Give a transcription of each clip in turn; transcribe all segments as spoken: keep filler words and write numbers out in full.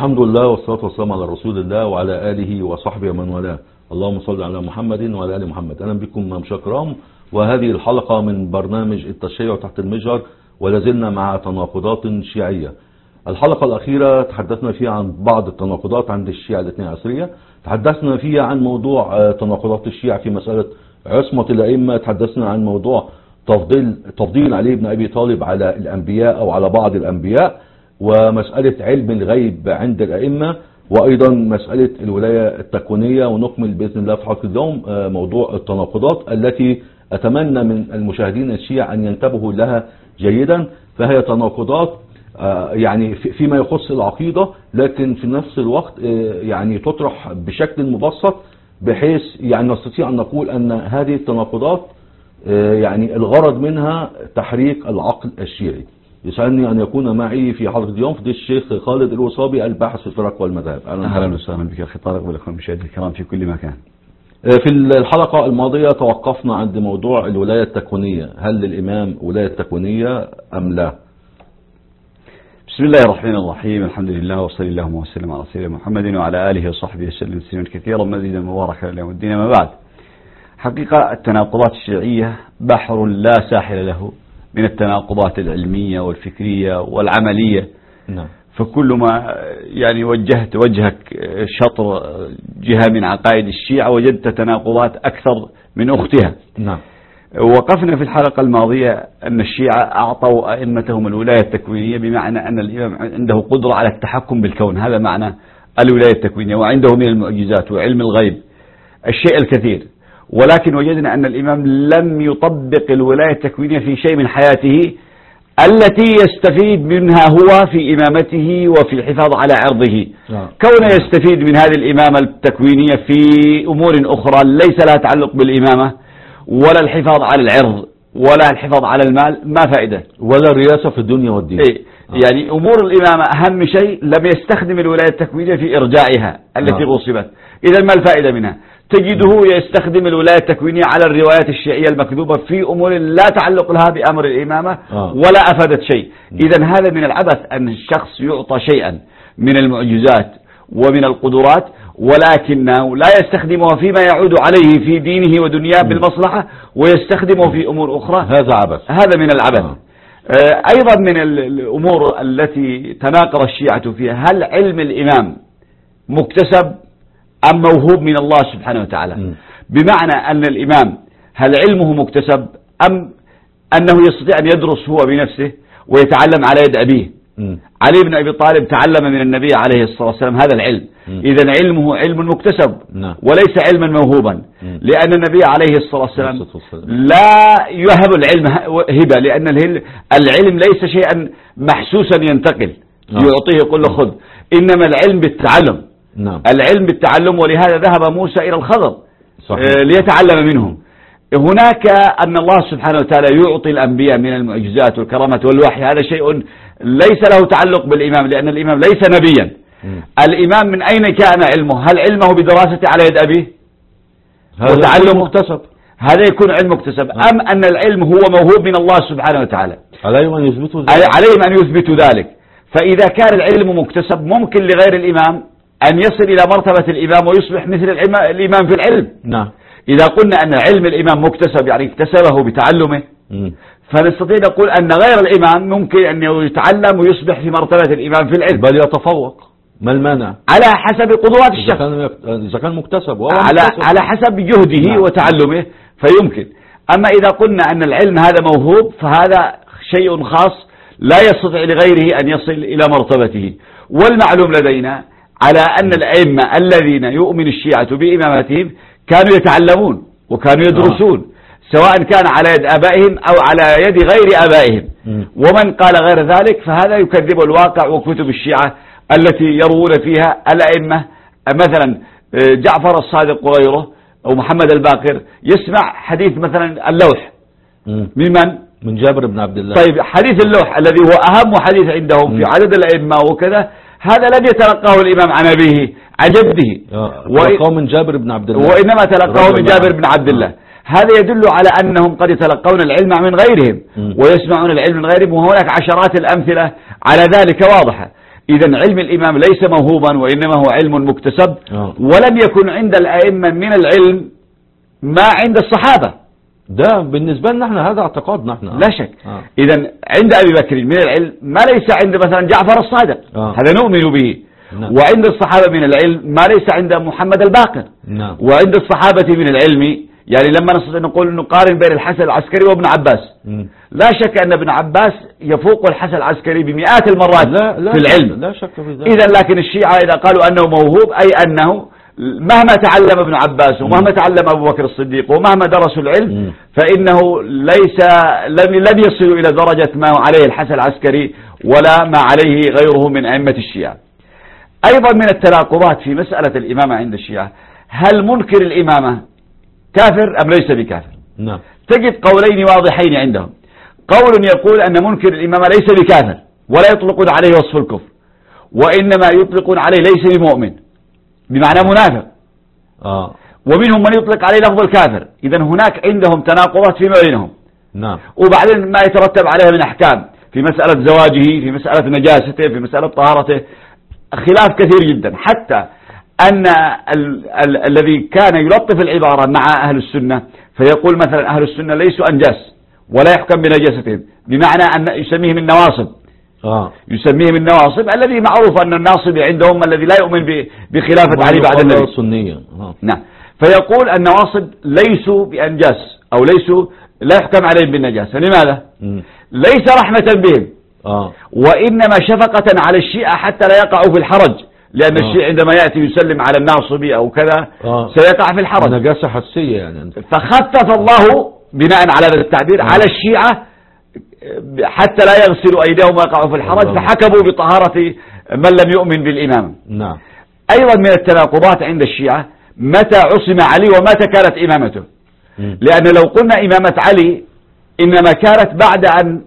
الحمد لله والصلاة والسلام على رسول الله وعلى آله وصحبه ومن والاه. اللهم صل على محمد وعلى آل محمد. أهلا بكم مشاهدينا الكرام، وهذه الحلقة من برنامج التشيع تحت المجهر، ولازلنا مع تناقضات شيعية. الحلقة الأخيرة تحدثنا فيها عن بعض التناقضات عند الشيعة الاثني عشرية، تحدثنا فيها عن موضوع تناقضات الشيعة في مسألة عصمة الأئمة، تحدثنا عن موضوع تفضيل تفضيل علي بن أبي طالب على الأنبياء أو على بعض الأنبياء، ومسألة علم الغيب عند الأئمة، وأيضا مسألة الولاية التكوينية. ونكمل بإذن الله في حلقة اليوم موضوع التناقضات التي أتمنى من المشاهدين الشيعة أن ينتبهوا لها جيدا، فهي تناقضات يعني فيما يخص العقيدة، لكن في نفس الوقت يعني تطرح بشكل مبسط بحيث يعني نستطيع أن نقول أن هذه التناقضات يعني الغرض منها تحريك العقل الشيعي. يسعدني أن يكون معي في حلقة اليوم فضيلة الشيخ خالد الوصابي، الباحث في الفرق والمذاهب. أهلا وسهلا بك أخي طارق ولكم مشاهدينا الكرام في كل مكان. في الحلقة الماضية توقفنا عند موضوع الولاية التكوينية، هل للإمام ولاية تكوينية أم لا؟ بسم الله الرحمن الرحيم، الحمد لله وصلى الله وسلم على سيدنا محمد وعلى آله وصحبه وسلم تسليما كثيرا مزيدا مباركا إلى يوم الدين. ما بعد، حقيقة التناقضات الشيعية بحر لا ساحل له من التناقضات العلمية والفكرية والعملية. نعم. فكل ما يعني وجهت وجهك شطر جهة من عقائد الشيعة وجدت تناقضات أكثر من أختها. نعم. وقفنا في الحلقة الماضية أن الشيعة أعطوا أئمتهم الولاية التكوينية، بمعنى أن الإمام عنده قدرة على التحكم بالكون، هذا معنى الولاية التكوينية، وعنده من المعجزات وعلم الغيب الشيء الكثير. ولكن وجدنا أن الإمام لم يطبق الولاية التكوينية في شيء من حياته التي يستفيد منها هو في إمامته وفي الحفاظ على عرضه. نعم. كونه يستفيد من هذه الإمامة التكوينية في أمور أخرى ليس لها تعلق بالإمامة ولا الحفاظ على العرض ولا الحفاظ على المال، ما فائدة، ولا الرئاسة في الدنيا والدين. إيه؟ آه. يعني أمور الإمامة أهم شيء لم يستخدم الولاية التكوينية في إرجاعها التي غصبت. إذا ما الفائدة منها؟ تجده يستخدم الولاية التكوينية على الروايات الشيعية المكذوبة في أمور لا تعلق لها بأمر الإمامة آه. ولا أفادت شيء. إذا هذا من العبث أن الشخص يعطى شيئا من المعجزات ومن القدرات ولكنه لا يستخدمه فيما يعود عليه في دينه ودنياه بالمصلحة، ويستخدمه في أمور أخرى. هذا عبث، هذا من العبث. آه. آه أيضا من الأمور التي تناقض الشيعة فيها، هل علم الإمام مكتسب أم موهوب من الله سبحانه وتعالى؟ م. بمعنى أن الإمام هل علمه مكتسب أم أنه يستطيع أن يدرس هو بنفسه ويتعلم على يد أبيه؟ م. علي بن أبي طالب تعلم من النبي عليه الصلاة والسلام هذا العلم. إذن علمه علم مكتسب. م. وليس علما موهوبا. م. لأن النبي عليه الصلاة والسلام لا يهب العلم هبة، لأن العلم ليس شيئا محسوسا ينتقل م. يعطيه يقول له خذ، إنما العلم بالتعلم. نعم. العلم بالتعلم، ولهذا ذهب موسى إلى الخضر صحيح. ليتعلم منهم. هناك أن الله سبحانه وتعالى يعطي الأنبياء من المعجزات والكرامات والوحي، هذا شيء ليس له تعلق بالإمام، لأن الإمام ليس نبيا. م. الإمام من أين كان علمه؟ هل علمه بدراسته على يد أبيه وتعلمه مكتسب؟ هذا يكون علم مكتسب. م. أم أن العلم هو موهوب من الله سبحانه وتعالى؟ عليهم أن يثبتوا ذلك. عليهم أن يثبتوا ذلك. فإذا كان العلم مكتسب ممكن لغير الإمام أن يصل إلى مرتبة الإمام ويصبح مثل الإمام في العلم. نعم. إذا قلنا أن علم الإمام مكتسب يعني اكتسبه بتعلمه، م. فنستطيع نقول أن غير الإمام ممكن أن يتعلم ويصبح في مرتبة الإمام في العلم، بل يتفوق. ما المانع؟ على حسب قدرات الشخص، إذا كان مكتسب وهو على مكتسب. على حسب جهده. نعم. وتعلمه فيمكن. أما إذا قلنا أن العلم هذا موهوب فهذا شيء خاص لا يستطيع لغيره أن يصل إلى مرتبته. والمعلوم لدينا على أن الأئمة الذين يؤمن الشيعة بإمامتهم كانوا يتعلمون وكانوا يدرسون. آه. سواء كان على يد آبائهم أو على يد غير آبائهم. م. ومن قال غير ذلك فهذا يكذب الواقع وكتب الشيعة التي يروون فيها الأئمة. مثلا جعفر الصادق وغيره أو محمد الباقر يسمع حديث مثلا اللوح. م. ممن؟ من جابر بن عبد الله. طيب حديث اللوح الذي هو أهم حديث عندهم م. في عدد الأئمة وكذا، هذا لم يتلقاه الإمام عن أبيه عن جده، تلقاه من جابر بن عبد الله، وإنما تلقاه من جابر بن عبد الله. هذا يدل على أنهم قد يتلقون العلم من غيرهم م. ويسمعون العلم من غيرهم، وهناك عشرات الأمثلة على ذلك واضحة. إذا علم الإمام ليس موهوبا وإنما هو علم مكتسب. آه. ولم يكن عند الأئمة من العلم ما عند الصحابة. ده بالنسبة لنا احنا هذا اعتقادنا احنا. لا شك. آه. إذا عند أبي بكر من العلم ما ليس عند مثلا جعفر الصادق. آه. هذا نؤمن به. نعم. وعند الصحابة من العلم ما ليس عند محمد الباقر. نعم. وعند الصحابة من العلم يعني لما نستطيع نقول نقارن بين الحسن العسكري وابن عباس، م. لا شك أن ابن عباس يفوق الحسن العسكري بمئات المرات لا لا في العلم. لا شك في ذلك. إذا لكن الشيعة إذا قالوا أنه موهوب أي أنه مهما تعلم ابن عباس ومهما تعلم أبو بكر الصديق ومهما درسوا العلم م. فإنه ليس لم لم يصلوا إلى درجة ما عليه الحسن العسكري ولا ما عليه غيره من أئمة الشيعة. أيضا من التناقضات في مسألة الإمامة عند الشيعة، هل منكر الإمامة كافر أم ليس بكافر؟ نعم. تجد قولين واضحين عندهم. قول يقول أن منكر الإمامة ليس بكافر ولا يطلقون عليه وصف الكفر، وإنما يطلقون عليه ليس بمؤمن بمعنى منافق. آه. ومنهم من يطلق عليه لفظ الكافر. إذا هناك عندهم تناقضات فيما بينهم. نعم. وبعدين ما يترتب عليها من أحكام في مسألة زواجه، في مسألة نجاسته، في مسألة طهارته، خلاف كثير جدا. حتى أن ال ال الذي كان يلطف العبارة مع أهل السنة فيقول مثلا أهل السنة ليسوا أنجاس ولا يحكم بنجاستهم، بمعنى أن يسميهم النواصب. آه. يسميهم النواصب الذي معروف أن الناصب عندهم الذي لا يؤمن بخلافة علي بعد النبي. السنية. آه. نعم. فيقول النواصب ليسوا بأنجاس أو ليسوا لا يحكم عليهم بالنجاسة. لماذا؟ م. ليس رحمة بهم. آه. وإنما شفقة على الشيعة حتى لا يقعوا في الحرج، لأن آه. الشيعي عندما يأتي يسلم على الناصب أو كذا آه. سيقع في الحرج. نجاسة حسية يعني. فخفف الله بناء على هذا التعبير آه. على الشيعة حتى لا يغسلوا أيديهم ويقعوا في الحرج آه. فحكموا بطهارة من لم يؤمن بالإمام. نعم. أيضا من التناقضات عند الشيعة متى عصم علي ومتى كانت إمامته. م. لأن لو قلنا إمامة علي إنما كانت بعد أن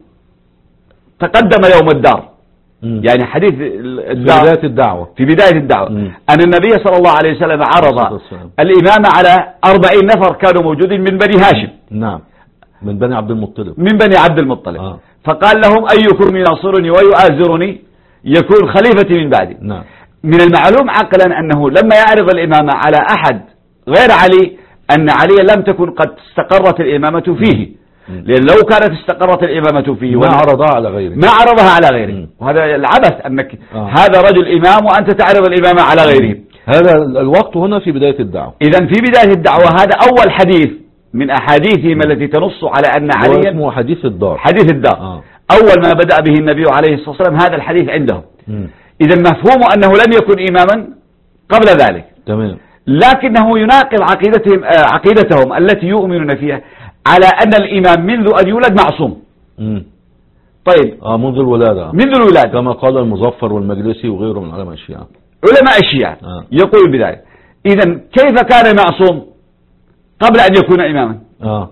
تقدم يوم الدار. م. يعني حديث الدار في بداية الدعوة في بداية الدعوة م. أن النبي صلى الله عليه وسلم عرض الإمامة على أربعين نفر كانوا موجودين من بني هاشم. نعم. من بني عبد المطلب. من بني عبد المطلب. آه. فقال لهم أيكم يناصرني ويؤازرني يكون خليفتي من بعدي. نعم. من المعلوم عقلا أنه لما يعرض الإمامة على أحد غير علي أن علي لم تكن قد استقرت الإمامة فيه. م. لأن لو كانت استقرت الإمامة فيه ما عرضها على غيره ما عرضها على غيره. م. وهذا العبث أنك آه. هذا رجل إمام وأنت تعرض الإمامة على غيره. هذا الوقت هنا في بداية الدعوة. إذا في بداية الدعوة هذا أول حديث من أحاديثهم التي تنص على أن عليا اسمه حديث الدار. حديث الدار. آه. أول ما بدأ به النبي عليه الصلاة والسلام هذا الحديث عندهم. إذا مفهوم أنه لم يكن إماما قبل ذلك. تمام. لكنه يناقض عقيدتهم عقيدتهم التي يؤمنون فيها على أن الإمام منذ أن يولد معصوم. مم. طيب. آه منذ الولادة. منذ الولادة. كما قال المظفر والمجلسي وغيره من علماء الشيعة. علماء الشيعة آه. يقول بذلك. إذا كيف كان معصوم قبل أن يكون إماما؟ آه.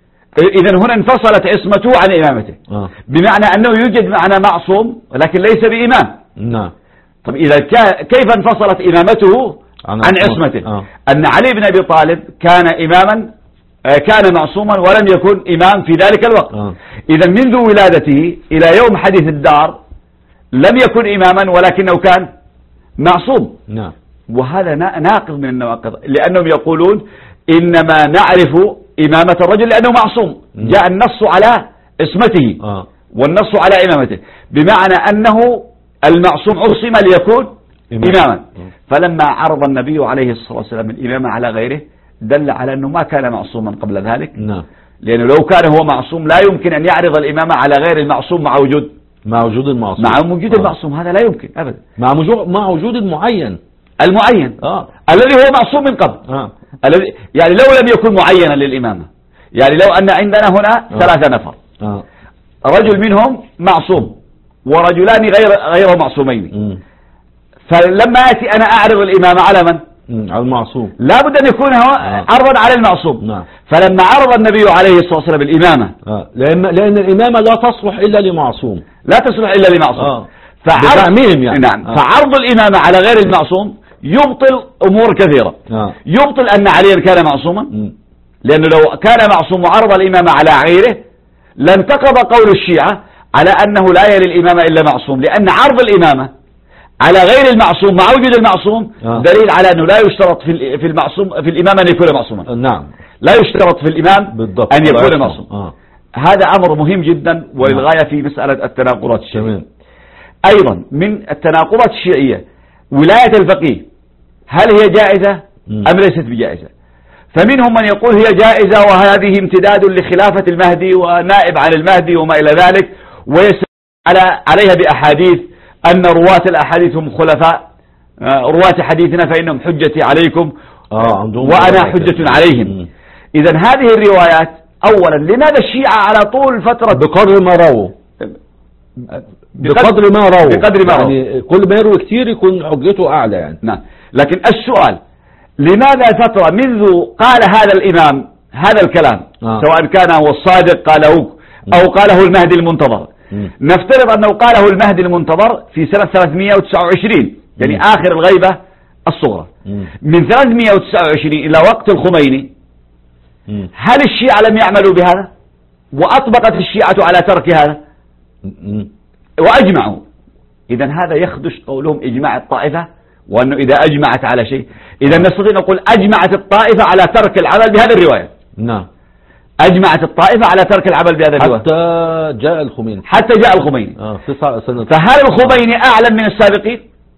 إذا هنا انفصلت عصمته عن إمامته. آه. بمعنى أنه يوجد معنى معصوم ولكن ليس بإمام. نعم. طب إذا كيف انفصلت إمامته عن, عن عصمته؟ آه. أن علي بن أبي طالب كان إماما كان معصوما ولم يكن إمام في ذلك الوقت. آه. إذا منذ ولادته إلى يوم حديث الدار لم يكن إماما ولكنه كان معصوم. نعم. وهذا ناقض من النواقض لأنهم يقولون إنما نعرف إمامة الرجل لأنه معصوم. م. جاء النص على اسمته آه. والنص على إمامته بمعنى أنه المعصوم عصم ليكون إمام. إماما. م. فلما عرض النبي عليه الصلاة والسلام الإمامة على غيره دل على أنه ما كان معصوما قبل ذلك. نعم. لأنه لو كان هو معصوم لا يمكن أن يعرض الإمامة على غير المعصوم مع وجود مع وجود المعصوم مع وجود آه. المعصوم هذا لا يمكن أبدا مع وجود مع وجود المعين المعين آه. الذي هو معصوم من قبل. آه. الذي يعني لو لم يكن معينا للإمامة يعني لو أن عندنا هنا آه. ثلاثة نفر آه. رجل منهم معصوم ورجلان غير غير معصومين. م. فلما آتي أنا أعرض الإمامة على من؟ على المعصوم لا بد أن يكون هو آه. عرضا على المعصوم. نعم. فلما عرض النبي عليه الصلاة والسلام الإمامة آه. لأن, لأن الإمامة لا تصلح إلا لمعصوم لا تصلح إلا لمعصوم. آه. فعرض يعني. نعم. آه. فعرض الإمامة على غير المعصوم يبطل أمور كثيرة. آه. يبطل أن عليا كان معصوما م. لأنه لو كان معصوم وعرض الإمامة على غيره لانتقض قول الشيعة على أنه لا يلي الإمامة إلا معصوم لأن عرض الإمامة على غير المعصوم مع وجود المعصوم آه. دليل على أنه لا يشترط في في المعصوم في الإمام أن يكون معصوما. نعم، لا يشترط في الإمام بالضبط أن يكون معصوم. آه. هذا أمر مهم جدا وللغاية في مسألة التناقضات الشيعية. أيضا من التناقضات الشيعية ولاية الفقيه، هل هي جائزة أم ليست بجائزة؟ فمنهم من يقول هي جائزة وهذه امتداد لخلافة المهدي ونائب عن المهدي وما إلى ذلك، ويستدل عليها بأحاديث أن رواة الأحاديث هم خلفاء، رواة حديثنا فإنهم حجتي عليكم آه وأنا حجة عليهم. إذا هذه الروايات أولا، لماذا الشيعة على طول فترة بقدر ما رووا بقدر ما رووا بقدر ما يعني رووا. كل ما يروي كتير يكون حجته أعلى يعني. نعم، لكن السؤال لماذا فترة منذ قال هذا الإمام هذا الكلام آه. سواء كان هو الصادق قاله أو قاله المهدي المنتظر، م. نفترض أنه قاله المهدي المنتظر في سنة ثلاثمئة وتسعة وعشرين يعني م. آخر الغيبة الصغرى، م. من ثلاثمئة وتسعة وعشرين إلى وقت الخميني م. هل الشيعة لم يعملوا بهذا وأطبقت الشيعة على ترك هذا م. وأجمعوا؟ إذا هذا يخدش قولهم إجماع الطائفة، وأنه إذا أجمعت على شيء، إذا نستطيع نقول أجمعت الطائفة على ترك العمل بهذه الرواية. نعم، أجمعت الطائفة على ترك العمل بهذه الرواية حتى جاء الخميني حتى جاء الخميني. آه تسعة سنة. فهل الخميني أعلم من السابقين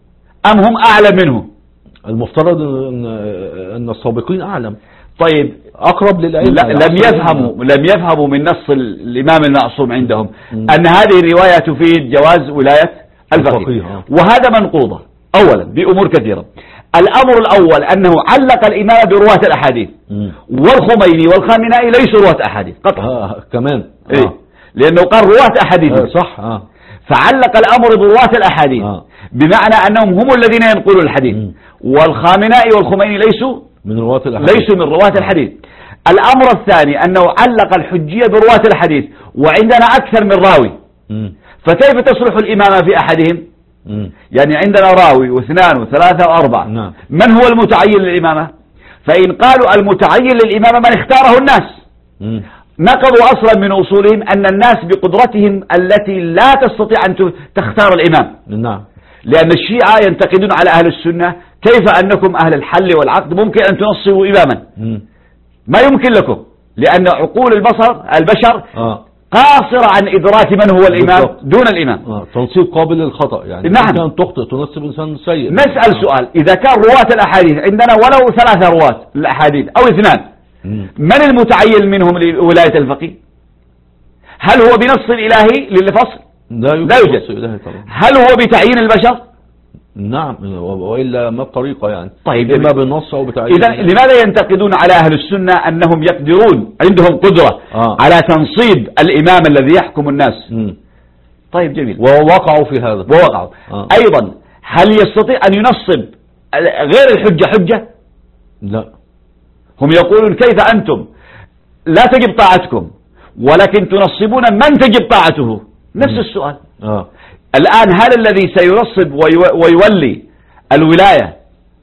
أم هم أعلم منه؟ المفترض أن أن السابقين أعلم، طيب أقرب للأئمة. لم يفهموا لم يفهموا من نص الإمام المعصوم عندهم م. أن هذه الرواية تفيد جواز ولاية الفقيه، آه. وهذا منقوضة أولا بأمور كثيرة. الأمر الأول أنه علق الإمام برواة الأحاديث، م. والخميني والخامنائي ليسوا رواة أحاديث قطعا. آه كمان آه. إيه؟ لأنه قال رواة أحاديث آه صح آه. فعلق الأمر برواة الأحاديث آه. بمعنى أنهم هم الذين ينقلون الحديث، م. والخامنائي والخميني ليسوا من رواة الحديث ليسوا من رواة الحديث. الأمر الثاني أنه علق الحجية برواة الحديث، وعندنا أكثر من راوي، م. فكيف تصلح الإمامة في أحدهم؟ م. يعني عندنا راوي واثنان وثلاثة وأربعة، نعم. من هو المتعين للإمامة؟ فإن قالوا المتعين للإمامة من اختاره الناس، م. نقضوا أصلا من أصولهم أن الناس بقدرتهم التي لا تستطيع أن تختار الإمام. نعم، لأن الشيعة ينتقدون على أهل السنة، كيف أنكم أهل الحل والعقد ممكن أن تنصبوا إماما؟ م. ما يمكن لكم، لأن عقول البصر البشر آه. قاصرة عن إدراك من هو الإمام بالضبط. دون الإمام. آه. تنصيب قابل للخطأ يعني. نعم. كان تخطئ تنصب إنسان سيء. نسأل آه. سؤال، إذا كان رواة الأحاديث عندنا ولو ثلاثة رواة الأحاديث أو اثنان، م. من المتعين منهم لولاية الفقيه؟ هل هو بنص إلهي للفصل؟ لا يوجد, لا يوجد. نص إلهي طبعا. هل هو بتعيين البشر؟ نعم، وإلا ما بطريقة يعني. طيب إما بالنص أو بتعيين. إذا لماذا ينتقدون على أهل السنة أنهم يقدرون عندهم قدرة آه. على تنصيب الإمام الذي يحكم الناس؟ م. طيب جميل، ووقعوا في هذا. ووقعوا. آه. أيضا هل يستطيع أن ينصب غير الحجة حجة؟ لا. هم يقولون كيف أنتم لا تجب طاعتكم ولكن تنصبون من تجب طاعته؟ نفس م. السؤال. آه. الآن هل الذي سينصب ويولي الولاية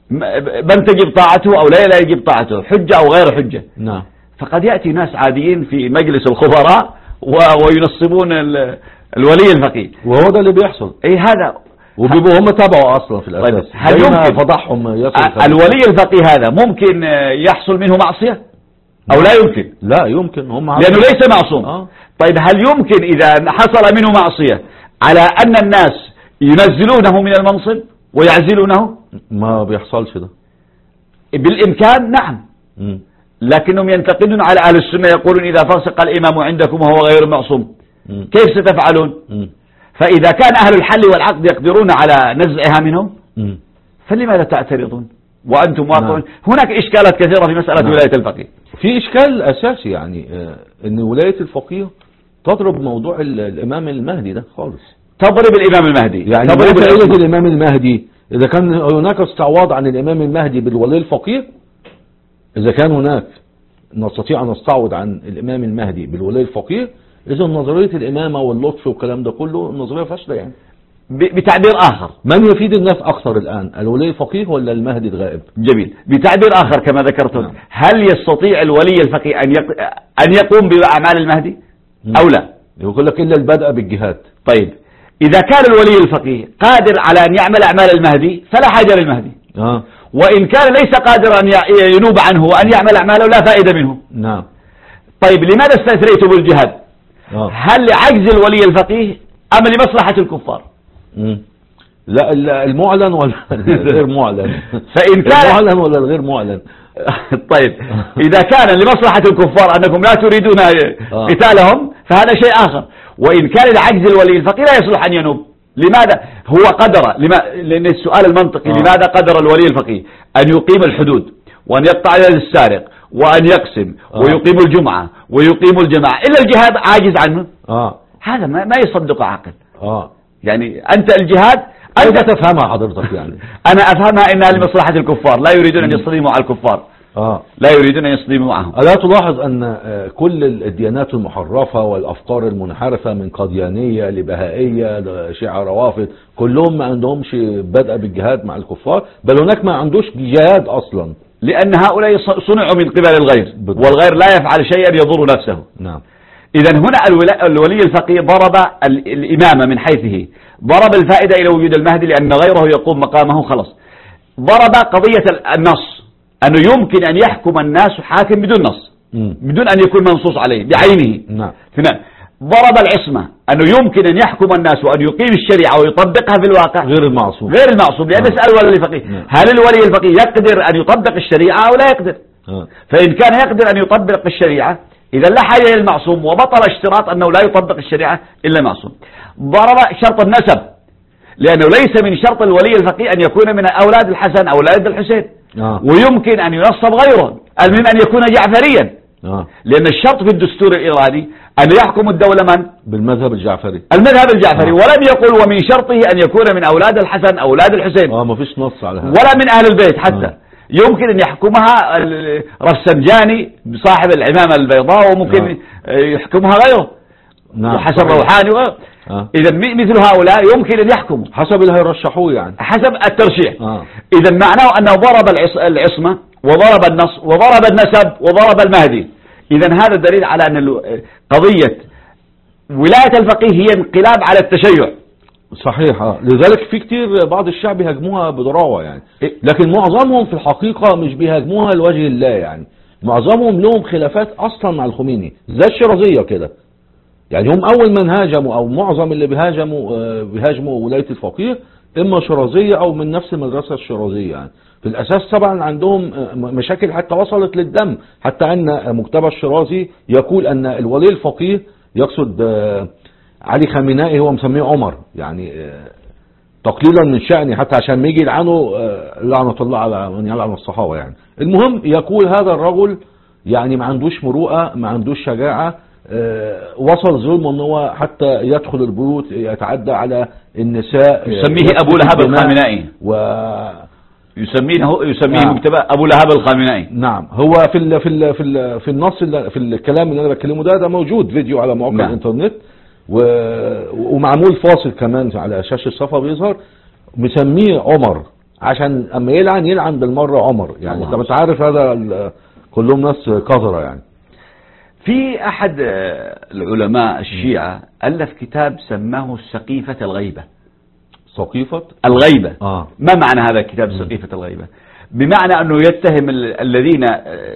من تجب طاعته أو لا يجب طاعته، حجة أو غير حجة؟ نعم. فقد يأتي ناس عاديين في مجلس الخبراء وينصبون الولي الفقيه، وهو ده اللي بيحصل. أي هذا وبيبقوا هم تابعوا أصلا في الأساس. طيب هل يمكن فضحهم يصل الولي الفقيه هذا ممكن يحصل منه معصية أو لا يمكن؟ لا يمكن، هم لأنه ليس معصوم. آه. طيب هل يمكن إذا حصل منه معصية على أن الناس ينزلونه من المنصب ويعزلونه؟ ما بيحصلش ده. بالإمكان نعم. م. لكنهم ينتقدون على أهل السنة، يقولون إذا فسق الإمام عندكم وهو غير معصوم م. كيف ستفعلون؟ م. فإذا كان أهل الحل والعقد يقدرون على نزعها منهم م. فلماذا تعترضون وأنتم واقعون؟ نعم. هناك إشكالات كثيرة في مسألة نعم. ولاية الفقيه. في إشكال أساسي يعني آه أن ولاية الفقيه تضرب موضوع الإمام المهدي ده خالص. تضرب الإمام المهدي يعني تضرب فائدة الإمام المهدي إذا كان هناك استعواض عن الإمام المهدي بالولي الفقيه، إذا كان هناك نستطيع أن نستعوض عن الإمام المهدي بالولي الفقيه، إذا نظرية الإمامة واللطف والكلام ده كله نظرية فاشلة يعني. بتعبير آخر، من يفيد الناس أكثر الآن، الولي الفقيه ولا المهدي الغائب؟ جميل. بتعبير آخر كما ذكرت، نعم. هل يستطيع الولي الفقيه أن أن يقوم بأعمال المهدي أو لا؟ يقول لك إلا البدء بالجهاد. طيب إذا كان الولي الفقيه قادر على أن يعمل أعمال المهدي فلا حاجة للمهدي. آه. وإن كان ليس قادرا أن ينوب عنه وأن يعمل أعماله لا فائدة منه. نعم. طيب لماذا استثنيت بالجهاد؟ آه. هل لعجز الولي الفقيه أم لمصلحة الكفار؟ مم. لا المعلن ولا الغير معلن؟ فإن كان المعلن ولا الغير معلن؟ طيب إذا كان لمصلحة الكفار أنكم لا تريدون قتالهم فهذا شيء آخر. وإن كان لعجز الولي الفقيه لا يصلح أن ينوب. لماذا؟ هو قدر لما... لأن السؤال المنطقي آه. لماذا قدر الولي الفقيه أن يقيم الحدود وأن يقطع يد السارق وأن يقسم آه. ويقيم الجمعة ويقيم الجماعة إلا الجهاد عاجز عنه؟ آه. هذا ما, ما يصدق عاقل. آه. يعني أنت الجهاد أنت تفهمها حضرتك يعني. أنا أفهمها إنها لمصلحة الكفار، لا يريدون أن يصطدموا على الكفار. آه. لا يريدون أن يصطدموا معهم. ألا تلاحظ أن كل الديانات المحرفة والأفكار المنحرفة من قديانية لبهائية لشيعة روافض كلهم ما عندهمش بدء بالجهاد مع الكفار، بل هناك ما عندوش جهاد أصلا، لأن هؤلاء صنعوا من قبل الغير، والغير لا يفعل شيئا يضر نفسه. نعم. إذا هنا الولي الفقيه ضرب الإمامة من حيثه، ضرب الفائدة إلى وجود المهدي لأن غيره يقوم مقامه خلص. ضرب قضية النص، أنه يمكن أن يحكم الناس حاكم بدون نص، بدون أن يكون منصوص عليه بعينه. نعم. ضرب العصمة، أنه يمكن أن يحكم الناس وأن يقيم الشريعة ويطبقها في الواقع غير المعصوم. غير المعصوم، لأن يسأل الولي الفقيه هل الولي الفقيه يقدر أن يطبق الشريعة أو لا يقدر؟ آه. فإن كان يقدر أن يطبق الشريعة إذا لا حاجة للمعصوم، وبطل اشتراط أنه لا يطبق الشريعة إلا معصوم. ضرب شرط النسب، لأنه ليس من شرط الولي الفقيه أن يكون من أولاد الحسن أو أولاد الحسين. آه. ويمكن أن ينصب غيره، المهم أن يكون جعفريا. آه. لأن الشرط في الدستور الإيراني أن يحكم الدولة من؟ بالمذهب الجعفري. المذهب الجعفري. آه. ولم يقل ومن شرطه أن يكون من أولاد الحسن أو أولاد الحسين. آه ما فيش نص على هذا. ولا من أهل البيت حتى. آه. يمكن أن يحكمها رفسنجاني صاحب العمامة البيضاء، وممكن آه. يحكمها غيره. نعم. وحسب روحاني. آه. إذا مثل هؤلاء يمكن أن يحكموا حسب اللي هيرشحوه، يعني حسب الترشيح. آه. إذا معناه أنه ضرب العصمة وضرب النص وضرب النسب وضرب المهدي. إذا هذا دليل على أن قضية ولاية الفقيه هي انقلاب على التشيع. صحيح. آه. لذلك في كتير بعض الشعب يهاجموها بضراوة يعني، لكن معظمهم في الحقيقة مش بيهاجموها لوجه الله، يعني معظمهم لهم خلافات أصلا مع الخميني زي الشيرازية كده. يعني هم أول من هاجموا أو معظم اللي بيهاجموا بيهاجموا ولاية الفقيه إما شيرازية أو من نفس المدرسة الشيرازية. يعني في الأساس طبعا عندهم مشاكل حتى وصلت للدم، حتى أن مجتبى الشيرازي يقول أن الولي الفقيه يقصد علي خامنائي هو مسميه عمر، يعني تقليلا من شأنه حتى عشان ما يجي يلعنه لعنة الله على من يلعن الصحابة. يعني المهم يقول هذا الرجل يعني ما عندوش مروءة، ما عندوش شجاعة، وصل ظلمه ان هو حتى يدخل البيوت يتعدى على النساء. يسميه ابو لهب الخامنائي، و يسميه يسميه نعم. مكتبه ابو لهب الخامنائي. نعم. هو في ال في ال في ال في النص اللي في الكلام اللي انا بتكلمه ده ده موجود فيديو على مواقع نعم. الانترنت، و... ومعمول فاصل كمان على شاشة الصفحة بيظهر مسميه عمر عشان اما يلعن يلعن بالمرة عمر. يعني انت بتعرف هذا ال... كلهم ناس قذرة. يعني في أحد العلماء الشيعة ألف كتاب سماه سقيفة الغيبة. سقيفة الغيبة. آه. ما معنى هذا الكتاب سقيفة الغيبة؟ بمعنى أنه يتهم الذين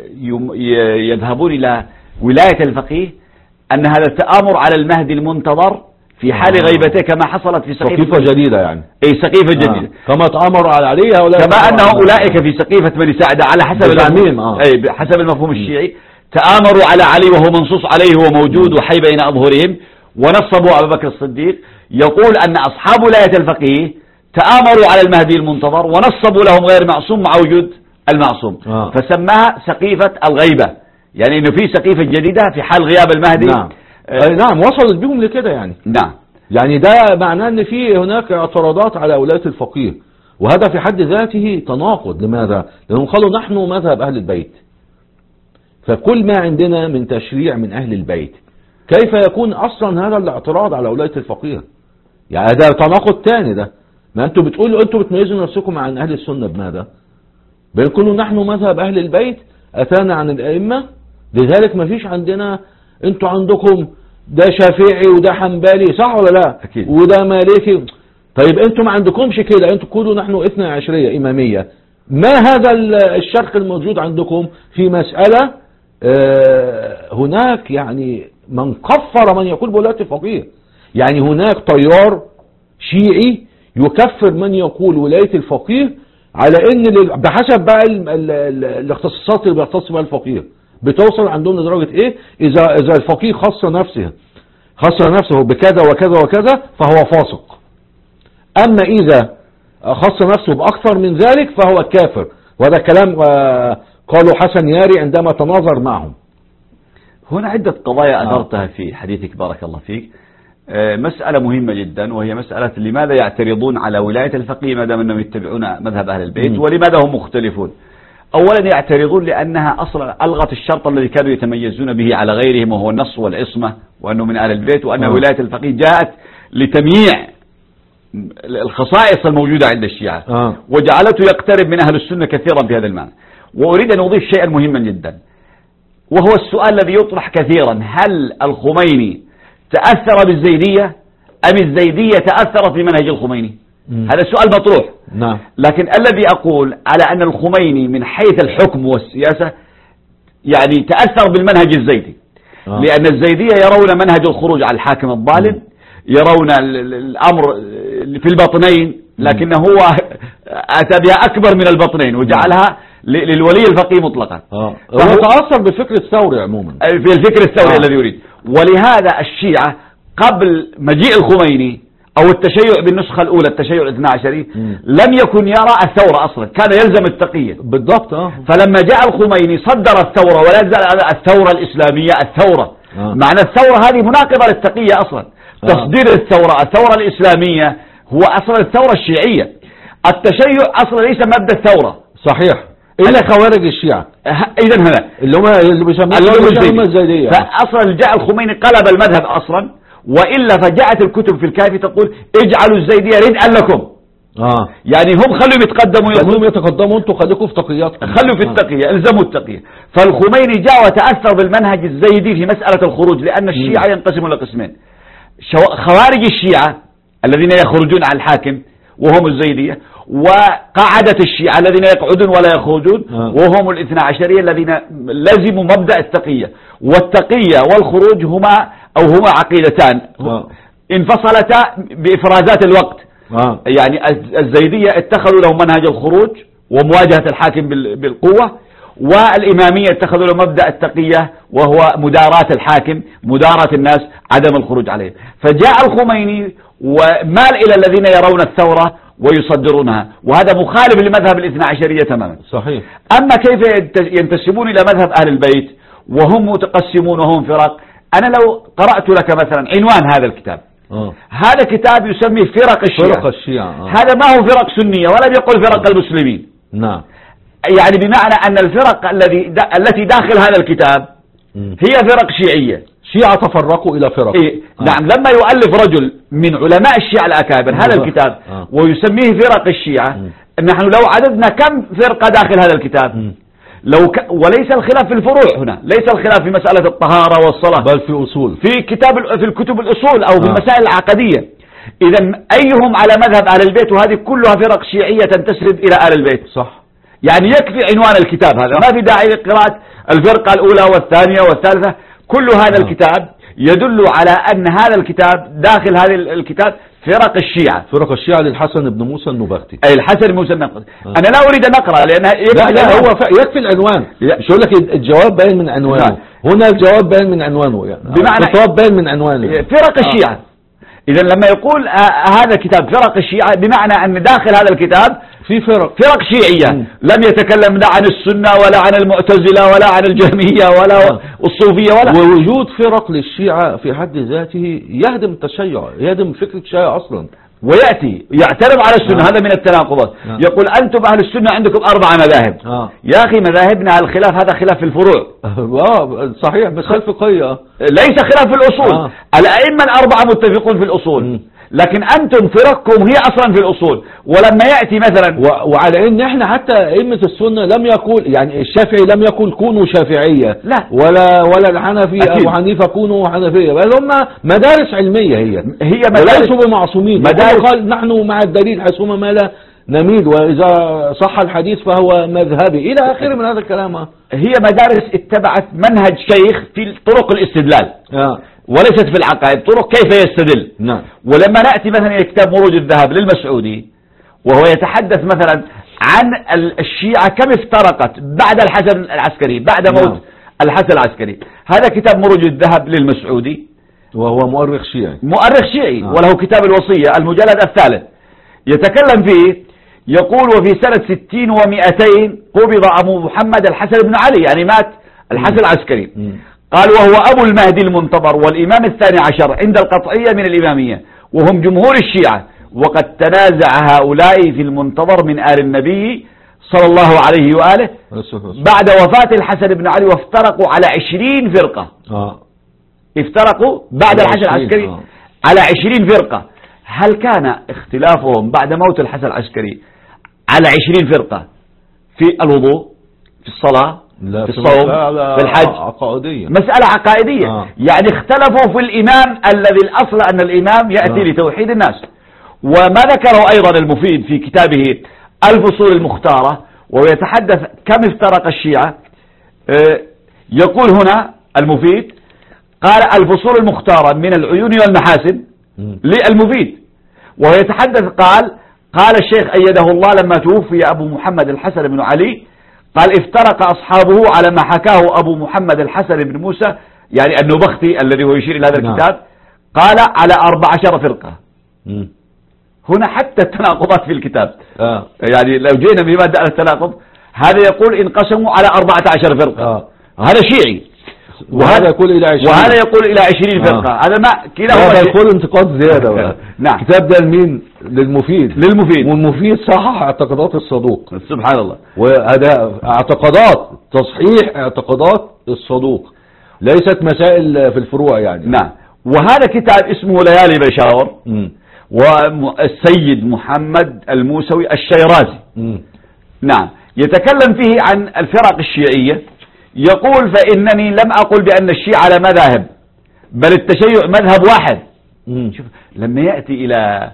يذهبون إلى ولاية الفقيه أن هذا التآمر على المهدي المنتظر في حال آه. غيبته كما حصلت في سقيفة, سقيفة جديدة. يعني أي سقيفة جديدة. آه. كما تآمروا على علي هؤلاء، كما أنه أولئك في سقيفة بني ساعدة على حسب المفهوم. آه. أي حسب المفهوم الشيعي تآمروا على علي وهو منصوص عليه وهو موجود وحي بين أظهرهم، ونصبوا أبا بكر الصديق. يقول أن أصحاب ولاية الفقيه تآمروا على المهدي المنتظر ونصبوا لهم غير معصوم مع وجود المعصوم. آه. فسماها سقيفة الغيبة، يعني أنه في سقيفة جديدة في حال غياب المهدي. نعم. آه. نعم وصلت بهم لكده. يعني نعم. يعني ده معناه أن في هناك اعتراضات على ولاية الفقيه، وهذا في حد ذاته تناقض. لماذا؟ لأنهم قالوا نحن مذهب أهل البيت، فكل ما عندنا من تشريع من أهل البيت، كيف يكون أصلا هذا الاعتراض على ولاية الفقيه؟ يعني ده تناقض تاني. ده ما أنتوا بتقولوا أنتوا بتميزوا نفسكم عن أهل السنة بماذا؟ بنقولوا نحن مذهب أهل البيت أتانا عن الأئمة، لذلك ما فيش عندنا أنتوا عندكم ده شافعي وده حنبلي، صح ولا لا؟ أكيد. وده مالكي. طيب انتوا ما عندكمش كده، انتوا تقولوا نحن اثنا عشرية إمامية. ما هذا الشرق الموجود عندكم في مسألة آه هناك يعني من كفر من يقول بولاية الفقيه. يعني هناك تيار شيعي يكفر من يقول ولاية الفقيه، على ان بحسب بقى ال ال ال الاختصاصات اللي بيختص بها الفقيه بتوصل عندهم لدرجة ايه؟ اذا اذا الفقيه خص نفسه خص نفسه بكذا وكذا وكذا فهو فاسق، اما اذا خص نفسه باكثر من ذلك فهو كافر. وهذا كلام قالوا حسن ياري عندما تناظر معهم. هنا عدة قضايا أثرتها في حديثك بارك الله فيك. مسألة مهمة جدا، وهي مسألة لماذا يعترضون على ولاية الفقيه ما دام أنهم يتبعون مذهب أهل البيت، م. ولماذا هم مختلفون. أولا يعترضون لأنها أصلا ألغت الشرط الذي كانوا يتميزون به على غيرهم، وهو النص والعصمة، وأنه من أهل البيت، وأن م. ولاية الفقيه جاءت لتمييع الخصائص الموجودة عند الشيعة، آه. وجعلته يقترب من أهل السنة كثيرا في هذا المعنى. وأريد أن أضيف شيئا مهما جدا، وهو السؤال الذي يطرح كثيرا: هل الخميني تأثر بالزيدية أم الزيدية تأثرت بمنهج الخميني؟ م. هذا السؤال مطروح. نعم. لكن الذي أقول على أن الخميني من حيث الحكم والسياسة يعني تأثر بالمنهج الزيدي، آه. لأن الزيدية يرون منهج الخروج على الحاكم الظالم، م. يرون الأمر في البطنين، لكنه هو أتى بها أكبر من البطنين وجعلها للولي الفقيه مطلقا. آه. هو تأثر بالفكر الثوري عموما، في الفكر الثوري آه. الذي يريد. ولهذا الشيعة قبل مجيء الخميني أو التشيع بالنسخة الأولى التشيع الاثنى عشري لم يكن يرى الثورة أصلا، كان يلزم التقية. بالضبط. آه. فلما جاء الخميني صدر الثورة، ولا زال الثورة الإسلامية الثورة، آه. معنى الثورة هذه مناقضة للتقية أصلا. آه. تصدير الثورة الثورة الإسلامية هو أصلا الثورة الشيعية. التشيع أصلا ليس مبدأ الثورة. صحيح. إلا خوارج الشيعة إذا هنا اللي هم اللي بيسموهم الزيدية. فأصلا جاء الخميني قلب المذهب أصلا، وإلا فجاءت الكتب في الكافي تقول اجعلوا الزيدية ردءا لكم. آه. يعني هم خلوا يتقدموا خلوهم يتقدموا، انتوا خليكم في تقياتكم، خلوا في التقية، الزموا التقية. فالخميني جاء وتأثر بالمنهج الزيدي في مسألة الخروج، لأن الشيعة ينقسمون إلى قسمين: خوارج الشيعة الذين يخرجون على الحاكم وهم الزيدية، وقاعدة الشيعة الذين يقعدون ولا يخرجون آه. وهم الاثنى عشرية الذين لزموا مبدأ التقية. والتقية والخروج هما أو هما عقيدتان آه. انفصلتا بإفرازات الوقت. آه. يعني الزيدية اتخذوا لهم منهج الخروج ومواجهة الحاكم بالقوة، والإمامية اتخذوا لهم مبدأ التقية وهو مداراة الحاكم، مداراة الناس، عدم الخروج عليه. فجاء الخميني ومال إلى الذين يرون الثورة ويصدرونها، وهذا مخالف لمذهب الاثنى عشرية تماما. صحيح. أما كيف ينتسبون إلى مذهب أهل البيت وهم متقسمون وهم فرق؟ أنا لو قرأت لك مثلا عنوان هذا الكتاب، آه. هذا كتاب يسميه فرق الشيعة, فرق الشيعة. آه. هذا ما هو فرق سنية ولا بيقول فرق المسلمين. نعم. يعني بمعنى أن الفرق الذي دا التي داخل هذا الكتاب م. هي فرق شيعية. شيعة تفرقوا إلى فرق. إيه؟ آه. نعم. لما يؤلف رجل من علماء الشيعة الأكابر هذا الكتاب آه. ويسميه فرق الشيعة، م. نحن لو عددنا كم فرقة داخل هذا الكتاب م. لو ك... وليس الخلاف في الفروع هنا، ليس الخلاف في مسألة الطهارة والصلاة، بل في أصول، في كتاب في الكتب الأصول أو في المسائل آه. العقدية. إذا أيهم على مذهب أهل البيت، وهذه كلها فرق شيعية تنتسب إلى أهل البيت. صح. يعني يكفي عنوان الكتاب هذا، ما في داعي لقراءة الفرقة الأولى والثانية والثالثة. كل هذا آه. الكتاب يدل على أن هذا الكتاب داخل هذا الكتاب فرق الشيعة. فرق الشيعة للحسن بن موسى النبختي. أي الحسن بن موسى النبختي. آه. أنا لا أريد أن أقرأ لأن لا, لا هو يكفي العنوان. مش هقول لك الجواب باين من عنوانه. لا. هنا الجواب باين من عنوانه، يعني بمعنى الجواب باين من عنوانه. فرق الشيعة. آه. إذا لما يقول آه هذا كتاب فرق الشيعة، بمعنى أن داخل هذا الكتاب في فرق فرق شيعية. م. لم يتكلم لا عن السنة ولا عن المعتزلة ولا عن الجهمية ولا آه. الصوفية ولا. ووجود فرق للشيعة في حد ذاته يهدم التشيع، يهدم فكرة الشيعة أصلا. ويأتي يعترض على السنة. آه. هذا من التناقضات. آه. يقول أنتم أهل السنة عندكم أربع مذاهب. آه. يا أخي مذاهبنا الخلاف هذا خلاف في الفروع. آه صحيح، بس خلاف فقهي. ليس خلاف في الأصول. آه. الأئمة الأربعة متفقون في الأصول. م. لكن أنتم فرقكم هي أصلا في الأصول. ولما يأتي مثلا و- وعلى ان احنا حتى ائمة السنة لم يقول، يعني الشافعي لم يقول كونوا شافعية، لا. ولا ولا الحنفي أكيد. ابو حنيفة كونوا حنفية، بل هم مدارس علمية، هي هي مدارس وليسوا بمعصومين. مدارس قال نحن مع الدليل حيثما ما لا نميل، واذا صح الحديث فهو مذهبي الى اخره من هذا الكلام. هي مدارس اتبعت منهج شيخ في طرق الاستدلال آه. وليست في العقائد، طرق كيف يستدل. نعم. ولما نأتي مثلا إلى كتاب مروج الذهب للمسعودي، وهو يتحدث مثلا عن الشيعة كم افترقت بعد الحسن العسكري، بعد موت نعم. الحسن العسكري. هذا كتاب مروج الذهب للمسعودي، وهو مؤرخ شيعي، مؤرخ شيعي، نعم. وله كتاب الوصية المجلد الثالث، يتكلم فيه يقول: وفي سنة ستين ومئتين قبض أبو محمد الحسن بن علي، يعني مات الحسن العسكري. مم. قال: وهو أبو المهدي المنتظر والإمام الثاني عشر عند القطعية من الإمامية، وهم جمهور الشيعة، وقد تنازع هؤلاء في المنتظر من آل النبي صلى الله عليه وآله بعد وفاة الحسن بن علي، وافترقوا على عشرين فرقة. آه. افترقوا بعد الحسن العسكري آه. على عشرين فرقة. هل كان اختلافهم بعد موت الحسن العسكري على عشرين فرقة في الوضوء، في الصلاة، لا، في الصوم، في الحج؟ عقائدية، مسألة عقائدية. آه. يعني اختلفوا في الإمام، الذي الأصل أن الإمام يأتي آه. لتوحيد الناس. وما ذكره أيضا المفيد في كتابه الفصول المختارة، ويتحدث كم افترق الشيعة. يقول هنا المفيد، قال: الفصول المختارة من العيون والمحاسن للمفيد. وهو يتحدث قال قال الشيخ أيده الله لما توفي أبو محمد الحسن بن علي، قال: افترق أصحابه على ما حكاه أبو محمد الحسن بن موسى، يعني النبختي الذي هو يشير إلى هذا الكتاب، قال على أربع عشر فرقة. مم. هنا حتى التناقضات في الكتاب. آه. يعني لو جينا بمادة التناقض، هذا يقول انقسموا على أربعة عشر فرقة. آه. هذا شيعي، وهذا يقول إلى عشرين، وهذا يقول إلى عشرين فرقة. آه. هذا ما كلاهما هذا يقول انتقاد زيادة بقى. نعم. الكتاب ده لمين؟ للمفيد. للمفيد. والمفيد صحح اعتقادات الصدوق. سبحان الله. وهذا اعتقادات تصحيح اعتقادات الصدوق، ليست مسائل في الفروع يعني. نعم. وهذا كتاب اسمه ليالي بشاور، مم. والسيد محمد الموسوي الشيرازي. مم. نعم. يتكلم فيه عن الفرق الشيعية، يقول: فإنني لم أقل بأن الشيعة على مذاهب، بل التشيع مذهب واحد. مم. شوف لما يأتي إلى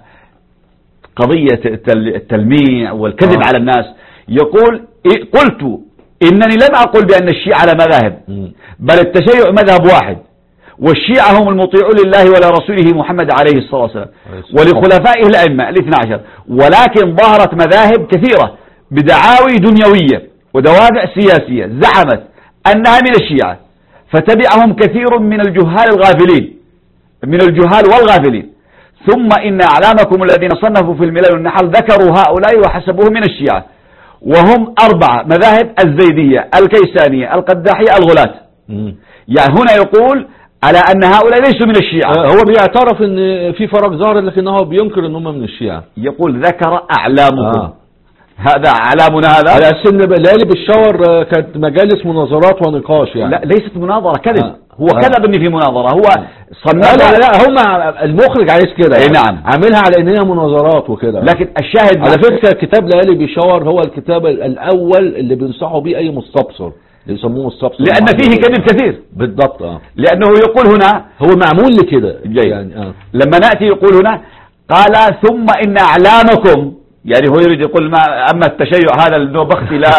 قضية التلميع والكذب آه. على الناس، يقول: قلت إنني لم أقل بأن الشيعة على مذاهب، مم. بل التشيع مذهب واحد، والشيعة هم المطيعون لله ولرسوله محمد عليه الصلاة والسلام ولخلفائه الأئمة الاثنى عشر، ولكن ظهرت مذاهب كثيرة بدعاوي دنيوية ودوافع سياسية زعمت أنها من الشيعة، فتبعهم كثير من الجهال الغافلين من الجهال والغافلين. ثم إن أعلامكم الذين صنفوا في الملل والنحل ذكروا هؤلاء وحسبوهم من الشيعة، وهم أربعة مذاهب: الزيدية، الكيسانية، القداحية، الغلاة. مم. يعني هنا يقول على أن هؤلاء ليسوا من الشيعة. آه، هو بيعترف ان في فرق ظاهر، لكنه بينكر ان هم من الشيعة. يقول: ذكر أعلامكم. آه. هذا علامنا هذا. على السن ليالي بالشاور آه، كانت مجالس مناظرات ونقاش يعني. لا، ليست مناظرة، كذب. آه. هو آه. كذب ان في مناظرة، هو صنف. لا لا لا، هم المخرج عايز كده اي يعني. نعم. عاملها على ان هي مناظرات وكده. لكن الشاهد على فكرة كتاب ليالي بيشاور هو الكتاب الاول اللي بينصحوا بيه اي مستبصر، اللي يسموه مستبصر، لأن فيه كذب كثير. بالضبط. اه لأنه يقول هنا هو معمول لكده جيد. يعني. اه لما نأتي يقول هنا قال: ثم إن أعلامكم، يعني هو يريد يقول: ما أما التشيع هذا النوبختي لا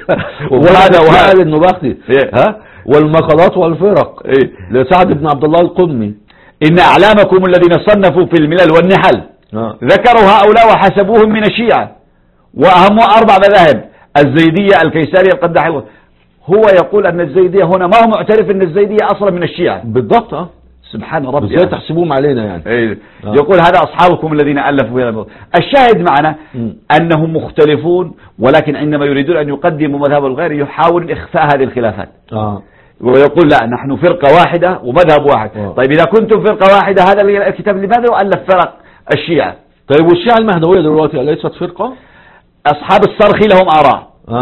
وهذا وهذا النبختي إيه؟ ها والمقالات والفرق إيه؟ لسعد بن عبد الله القمي. إن أعلامكم الذين صنفوا في الملل والنحل آه. ذكروا هؤلاء وحسبوهم من الشيعة، وأهم أربع مذاهب: الزيدية، الكيسانية، القداحية. هو يقول أن الزيدية هنا ما هو معترف أن الزيدية أصلا من الشيعة. بالضبط. اه سبحان ربي. ازاي تحسبوهم علينا يعني. إيه. آه. يقول: هذا أصحابكم الذين ألفوا في هذا الموضوع. الشاهد معنا م. أنهم مختلفون، ولكن عندما يريدون أن يقدموا مذهب الغير يحاول إخفاء هذه الخلافات. اه ويقول: لا، نحن فرقة واحدة ومذهب واحد. آه. طيب إذا كنتم فرقة واحدة، هذا الكتاب لماذا يؤلف فرق الشيعة؟ طيب والشيعة المهدوية دلوقتي ليست فرقة؟ أصحاب الصرخي لهم آراء، اه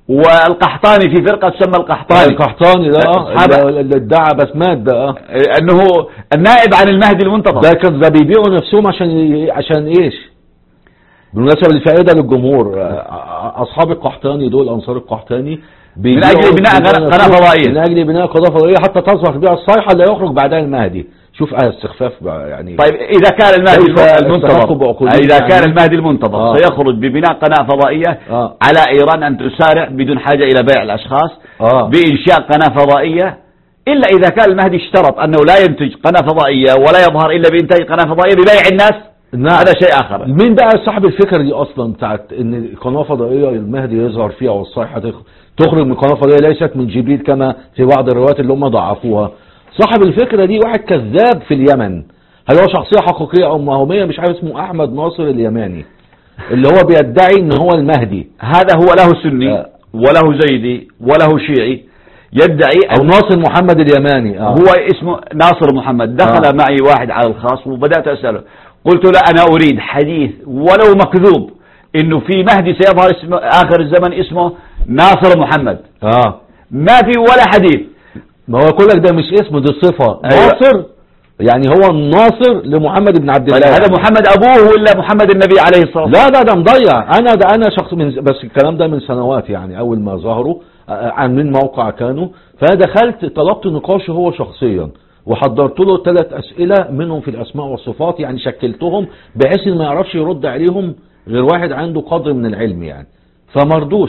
والقحطاني في فرقة تسمى القحطاني. القحطاني ده اه اللي ادعى بسمات ده اه انه النائب عن المهدي المنتظر. ده كان ده بيبيعوا نفسهم عشان عشان ايش؟ بالمناسبة للفائدة للجمهور، اصحاب القحطاني دول انصار القحطاني من اجل بناء قناة فضائية، من اجل بناء قناة فضائية حتى تصبح بها الصيحة اللي يخرج بعدها المهدي. شوف آه استخفاف يعني. طيب إذا كان المهدي المنتظر إذا كان يعني المهدي المنتظر آه. سيخرج ببناء قناة فضائية آه. على إيران أن تسارع بدون حاجة إلى بيع الأشخاص آه. بإنشاء قناة فضائية، إلا إذا كان المهدي اشترط أنه لا ينتج قناة فضائية ولا يظهر إلا بإنتاج قناة فضائية ببيع الناس. نعم. هذا شيء آخر. مين بقى صاحب الفكرة دي أصلا بتاعت إن قناة فضائية المهدي يظهر فيها والصيحة تخرج من قناة فضائية ليست من جبريل كما في بعض الروايات اللي هم ضعفوها؟ صاحب الفكرة دي واحد كذاب في اليمن. هل هو شخصية حقيقية أو موهومية؟ مش عارف، اسمه أحمد ناصر اليماني اللي هو بيدعي إن هو المهدي. هذا هو له سني آه. وله زيدي وله شيعي يدعي أو ناصر محمد اليماني آه. هو اسمه ناصر محمد. دخل آه. معي واحد على الخاص وبدأت أسأله، قلت له أنا أريد حديث ولو مكذوب إنه في مهدي سيظهر اسمه آخر الزمن اسمه ناصر محمد. آه. ما في ولا حديث. ما هو يقول لك ده مش اسمه، دي الصفة. أيوة. ناصر يعني هو الناصر لمحمد بن عبد الله. هذا محمد أبوه ولا محمد النبي عليه الصلاة والسلام؟ لا ده ده مضيع. أنا ده أنا شخص من، بس الكلام ده من سنوات يعني، أول ما ظهروا عاملين موقع كانوا، فدخلت طلبت نقاشه هو شخصيا وحضرت له ثلاث أسئلة منهم في الأسماء والصفات، يعني شكلتهم بحيث إن ما يعرفش يرد عليهم غير واحد عنده قدر من العلم يعني. فمردوش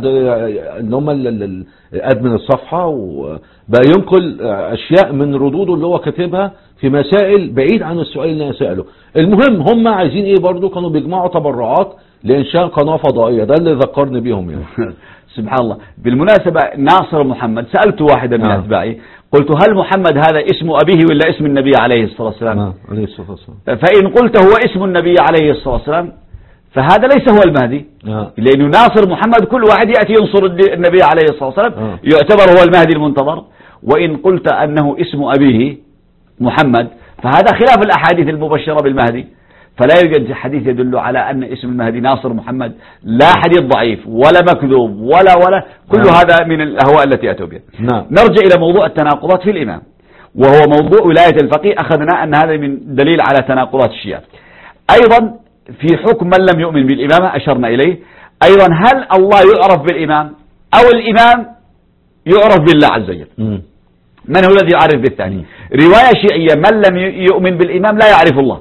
ان هم ادمن الصفحة، وبقى ينقل اشياء من ردوده اللي هو كاتبها في مسائل بعيد عن السؤال اللي انا سأله. المهم هم عايزين ايه برضو؟ كانوا بيجمعوا تبرعات لانشاء قناة فضائية، ده اللي ذكرني بيهم يعني. سبحان الله. بالمناسبة ناصر محمد سألت واحدا من اتباعي قلت هل محمد هذا اسم أبيه ولا اسم النبي عليه الصلاة والسلام؟ عليه الصلاة والسلام. فإن قلت هو اسم النبي عليه الصلاة والسلام فهذا ليس هو المهدي. آه. لأنه ناصر محمد كل واحد يأتي ينصر النبي عليه الصلاة والسلام آه. يعتبر هو المهدي المنتظر. وإن قلت أنه اسم أبيه محمد فهذا خلاف الأحاديث المبشرة بالمهدي، فلا يوجد حديث يدل على أن اسم المهدي ناصر محمد، لا حديث ضعيف ولا مكذوب ولا ولا كل آه. هذا من الأهواء التي أتوا بها. نعم. نرجع إلى موضوع التناقضات في الإمام، وهو موضوع ولاية الفقيه. أخذنا أن هذا من دليل على تناقضات الشيعة. أيضا في حكم من لم يؤمن بالإمامة أشرنا إليه. أيضا هل الله يعرف بالإمام أو الإمام يعرف بالله عز وجل؟ م. من هو الذي يعرف بالثاني؟ رواية شيعية من لم يؤمن بالإمام لا يعرف الله،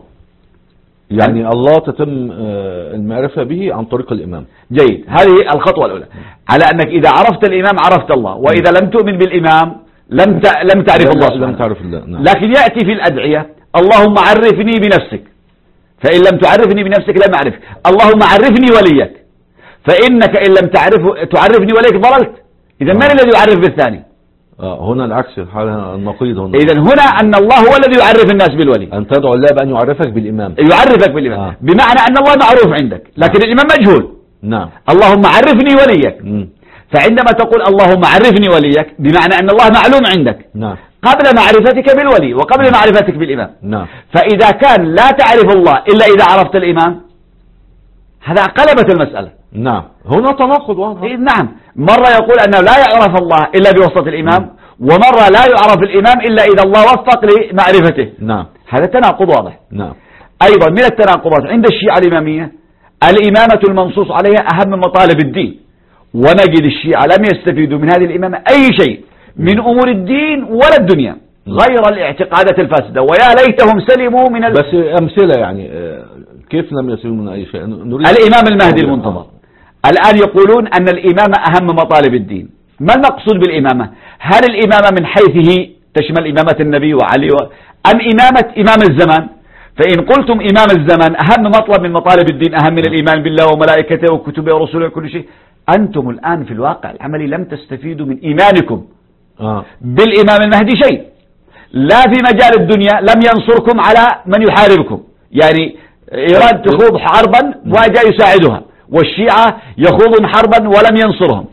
يعني الله تتم المعرفة به عن طريق الإمام. جيد. هذه الخطوة الأولى على أنك إذا عرفت الإمام عرفت الله، وإذا لم تؤمن بالإمام لم لم تعرف الله. لم تعرف الله. نعم. لكن يأتي في الأدعية اللهم عرفني بنفسك، فإن لم تعرفني بنفسك لم أعرفك. اللهم عرفني وليك، فإنك إن لم تعرف تعرفني وليك ضللت. إذا من الذي يعرف بالثاني؟ آه هنا العكس، الحالة النقيض هنا. إذا هنا أن الله هو الذي يعرف الناس بالولي. أن تدعو الله بأن يعرفك بالإمام. يعرفك بالإمام آه. بمعنى أن الله معروف عندك لكن آه. الإمام مجهول. نعم. اللهم عرفني وليك. م. فعندما تقول اللهم عرفني وليك بمعنى أن الله معلوم عندك. نعم. قبل معرفتك بالولي وقبل معرفتك بالإمام. نعم. فإذا كان لا تعرف الله إلا إذا عرفت الإمام هذا قلبت المسألة. نعم. هنا تناقض واضح. نعم. مرة يقول أنه لا يعرف الله إلا بواسطة الإمام م. ومرة لا يعرف الإمام إلا إذا الله وفق لمعرفته. نعم. هذا تناقض واضح. نعم. أيضا من التناقضات عند الشيعة الإمامية الإمامة المنصوص عليها أهم مطالب الدين، ونجد الشيعة لم يستفيدوا من هذه الإمامة أي شيء من أمور الدين ولا الدنيا غير الاعتقادات الفاسدة، ويا ليتهم سلموا من ال... بس أمثلة يعني كيف لم يسلموا من أي شيء؟ نريد الإمام المهدي المنتظر الآن يقولون أن الإمامة أهم مطالب الدين. ما المقصود بالإمامة؟ هل الإمامة من حيث هي تشمل إمامة النبي وعلي و... أم إمامة إمام الزمان؟ فإن قلتم إمام الزمان أهم مطلب من مطالب الدين أهم من الإيمان بالله وملائكته وكتبه ورسله وكل شيء، أنتم الآن في الواقع العملي لم تستفيدوا من إيمانكم آه. بالإمام المهدي شيء. لا في مجال الدنيا لم ينصركم على من يحاربكم، يعني إيران تخوض حربا وجاء يساعدها، والشيعة يخوضون حربا ولم ينصرهم.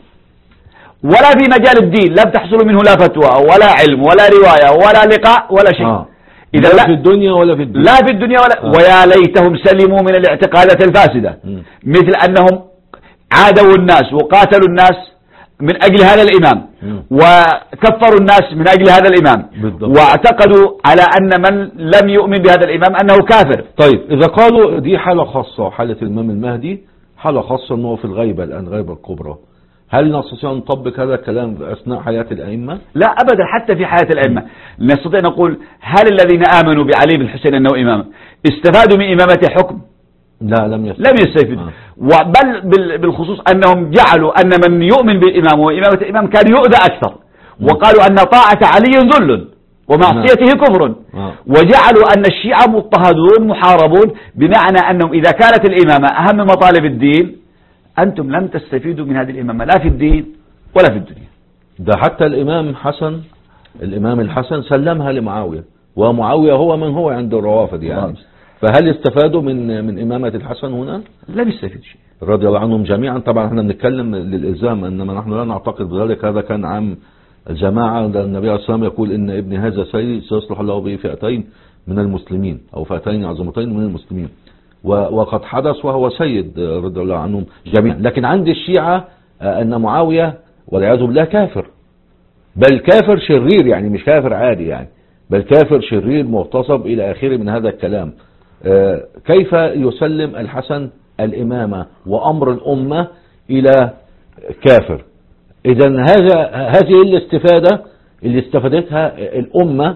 ولا في مجال الدين لم تحصلوا منه لا فتوى ولا علم ولا رواية ولا لقاء ولا شيء. آه. إذا لا في الدنيا ولا في الدنيا لا في الدنيا ولا آه. ويا ليتهم سلموا من الاعتقادات الفاسدة م. مثل أنهم عادوا الناس وقاتلوا الناس من أجل هذا الإمام، وكفروا الناس من أجل هذا الإمام، بالضبط. واعتقدوا على أن من لم يؤمن بهذا الإمام أنه كافر. طيب إذا قالوا دي حالة خاصة، حالة الإمام المهدي حالة خاصة أنه في الغيبة الآن، غيبة الكبرى، هل نستطيع أن نطبق هذا الكلام أثناء حياة الأئمة؟ لا أبدا، حتى في حياة الأئمة نستطيع نقول هل الذين آمنوا بعلي بن الحسين أنه إمام استفادوا من إمامته حكم؟ لا، لم يستفيد. لم يستفيد. آه. وبل بالخصوص أنهم جعلوا أن من يؤمن بالإمام وإمامة الإمام كان يؤذى أكثر، وقالوا أن طاعة علي ذل ومعصيته كفر. آه. وجعلوا أن الشيعة مضطهدون محاربون، بمعنى أنهم إذا كانت الإمامة أهم مطالب الدين أنتم لم تستفيدوا من هذه الإمامة لا في الدين ولا في الدنيا. ده حتى الإمام حسن، الإمام الحسن سلمها لمعاوية، ومعاوية هو من هو عند الروافض يعني. فهل استفادوا من من إمامة الحسن هنا؟ لم يستفيد شيء رضي الله عنهم جميعا. طبعا احنا بنتكلم للإلزام، انما نحن لا نعتقد بذلك. هذا كان عام الجماعة، النبي عليه الصلاة والسلام يقول إن ابن هذا سيد سيصلح الله به فئتين من المسلمين، أو فئتين عظيمتين من المسلمين، وقد حدث وهو سيد رضي الله عنهم جميعا. لكن عند الشيعة أن معاوية والعياذ بالله كافر، بل كافر شرير، يعني مش كافر عادي يعني، بل كافر شرير مغتصب إلى آخره من هذا الكلام. كيف يسلم الحسن الإمامة وأمر الأمة إلى كافر؟ إذن هذا هذه الاستفادة اللي استفادتها الأمة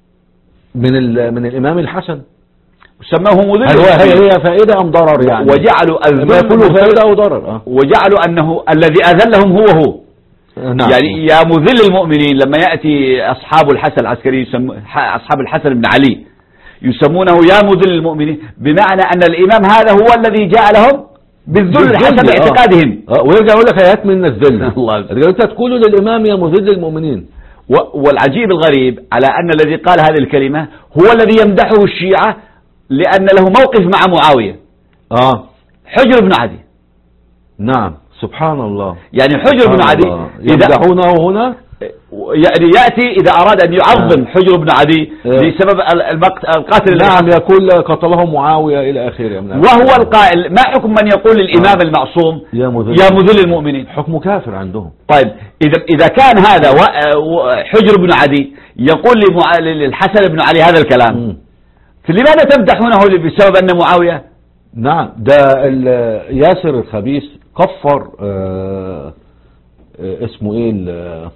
من من الإمام الحسن، سموه مذل. هل هي فائدة أم ضرر يعني؟ وجعلوا الذل فائدة أو ضرر. أه. وجعلوا أنه الذي أذلهم هو هو. نعم. يعني يا مذل المؤمنين، لما يأتي أصحاب الحسن العسكري يسمو أصحاب الحسن بن علي يسمونه يا مذل المؤمنين، بمعنى أن الإمام هذا هو الذي جعلهم بالذل حسب اعتقادهم. اه ويرجع يقول لك هيات منا الذل. الله انت تقولوا للإمام يا مذل المؤمنين. والعجيب الغريب على أن الذي قال هذه الكلمة هو الذي يمدحه الشيعة لأن له موقف مع معاوية. اه حجر بن عدي. نعم سبحان الله. يعني حجر بن عدي يمدحونه هنا، يعني يأتي إذا أراد أن يعظم حجر بن عدي بسبب القاتل. نعم يقول قتله معاوية إلى آخره. وهو القائل. ما حكم من يقول للإمام آه. المعصوم يا مذل, يا مذل المؤمنين؟ حكمه كافر عندهم. طيب إذا إذا كان هذا حجر بن عدي يقول للحسن بن علي هذا الكلام، م. فلماذا تمدحونه بسبب أن معاوية؟ نعم ده ياسر الخبيث كفر آه اسمه ايه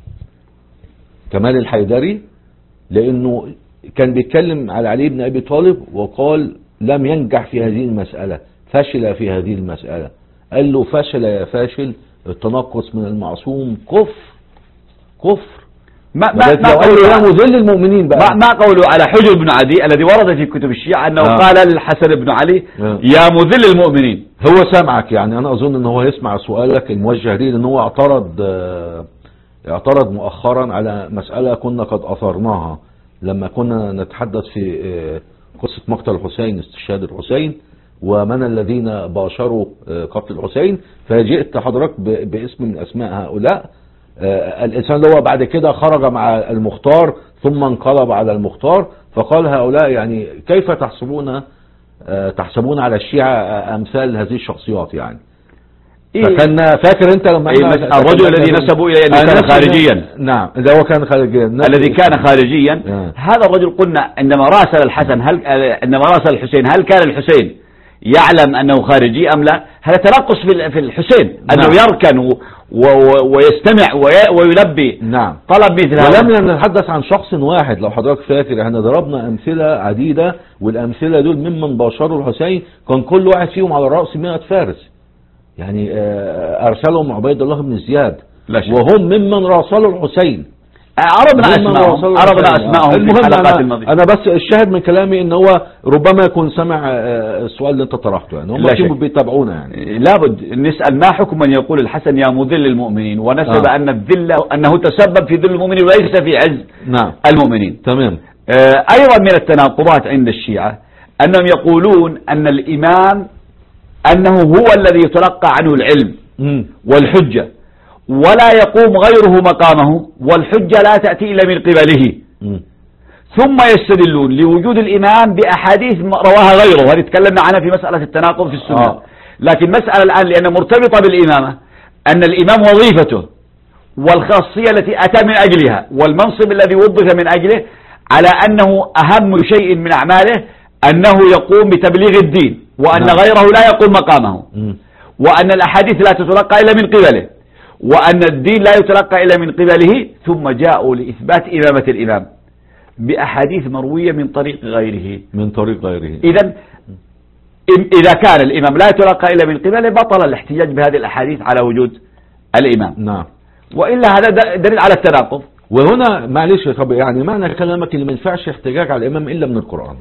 كمال الحيدري، لانه كان بيتكلم على علي بن ابي طالب وقال لم ينجح في هذه المسألة، فشل في هذه المسألة. قال له فشل يا فاشل، التنقص من المعصوم كفر كفر. ما ما ما قوله يا مذل المؤمنين بقى، ما, ما قوله على حجر بن عدي الذي ورد في كتب الشيعة انه آه. قال للحسن بن علي آه. يا مذل المؤمنين. هو سمعك يعني، انا اظن ان هو يسمع سؤالك الموجه ليه، لان هو اعترض آه اعترض مؤخرا على مسألة كنا قد اثرناها لما كنا نتحدث في آه قصة مقتل الحسين، استشهاد الحسين، ومن الذين باشروا آه قتل الحسين. فجئت حضرتك باسم من اسماء هؤلاء. آه الإنسان اللي هو بعد كده خرج مع المختار ثم انقلب على المختار، فقال هؤلاء يعني كيف تحسبون آه تحسبون على الشيعة آه أمثال هذه الشخصيات يعني. إيه؟ فكان فاكر انت لما إيه الرجل الذي نسبوا إليه أنه كان خارجيا. نعم ده هو كان خارجيا. الذي كان خارجيا آه. هذا الرجل قلنا عندما راسل الحسن هل عندما راسل الحسين هل كان الحسين يعلم أنه خارجي أم لا؟ هذا تنقص في الحسين أنه نعم. يركن و ويستمع ويلبي نعم. طلب مثل هذا. ولم نتحدث عن شخص واحد، لو حضرتك فاكر احنا ضربنا أمثلة عديدة، والأمثلة دول ممن باشروا الحسين كان كل واحد فيهم على رأس مئة فارس، يعني أرسلهم عبيد الله بن زياد وهم ممن راسلوا الحسين. عرضنا اسمائهم عرضنا اسمائهم في الحلقات الماضية. انا بس الشاهد من كلامي ان هو ربما يكون سمع السؤال اللي انت طرحته، يعني هم كانوا بيتابعونا يعني. لابد نسال ما حكم من يقول الحسن يا مذل المؤمنين ونسب آه. ان الذل انه تسبب في ذل المؤمنين وليس في عز نعم. المؤمنين. تمام. آه ايضا من التناقضات عند الشيعة انهم يقولون ان الامام انه هو الذي يتلقى عنه العلم م. والحجة، ولا يقوم غيره مقامه، والحجة لا تأتي إلا من قبله. م. ثم يستدلون لوجود الإمام بأحاديث رواها غيره، وهذه تكلمنا عنها في مسألة التناقض في السنة. آه. لكن مسألة الآن لأنها مرتبطة بالإمامة، أن الإمام وظيفته والخاصية التي أتى من أجلها والمنصب الذي وظف من أجله على أنه أهم شيء من أعماله أنه يقوم بتبليغ الدين، وأن نعم. غيره لا يقوم مقامه، م. وأن الأحاديث لا تتلقى إلا من قبله، وأن الدين لا يتلقى إلا من قبله. ثم جاءوا لإثبات إمامة الإمام بأحاديث مروية من طريق غيره من طريق غيره. إذا إذا كان الإمام لا يتلقى إلا من قبله بطل الاحتجاج بهذه الأحاديث على وجود الإمام. نعم. وإلا هذا دليل على التناقض. وهنا معلش طب يعني معنى كلامك اللي ما ينفعش احتجاج على الإمام إلا من القرآن.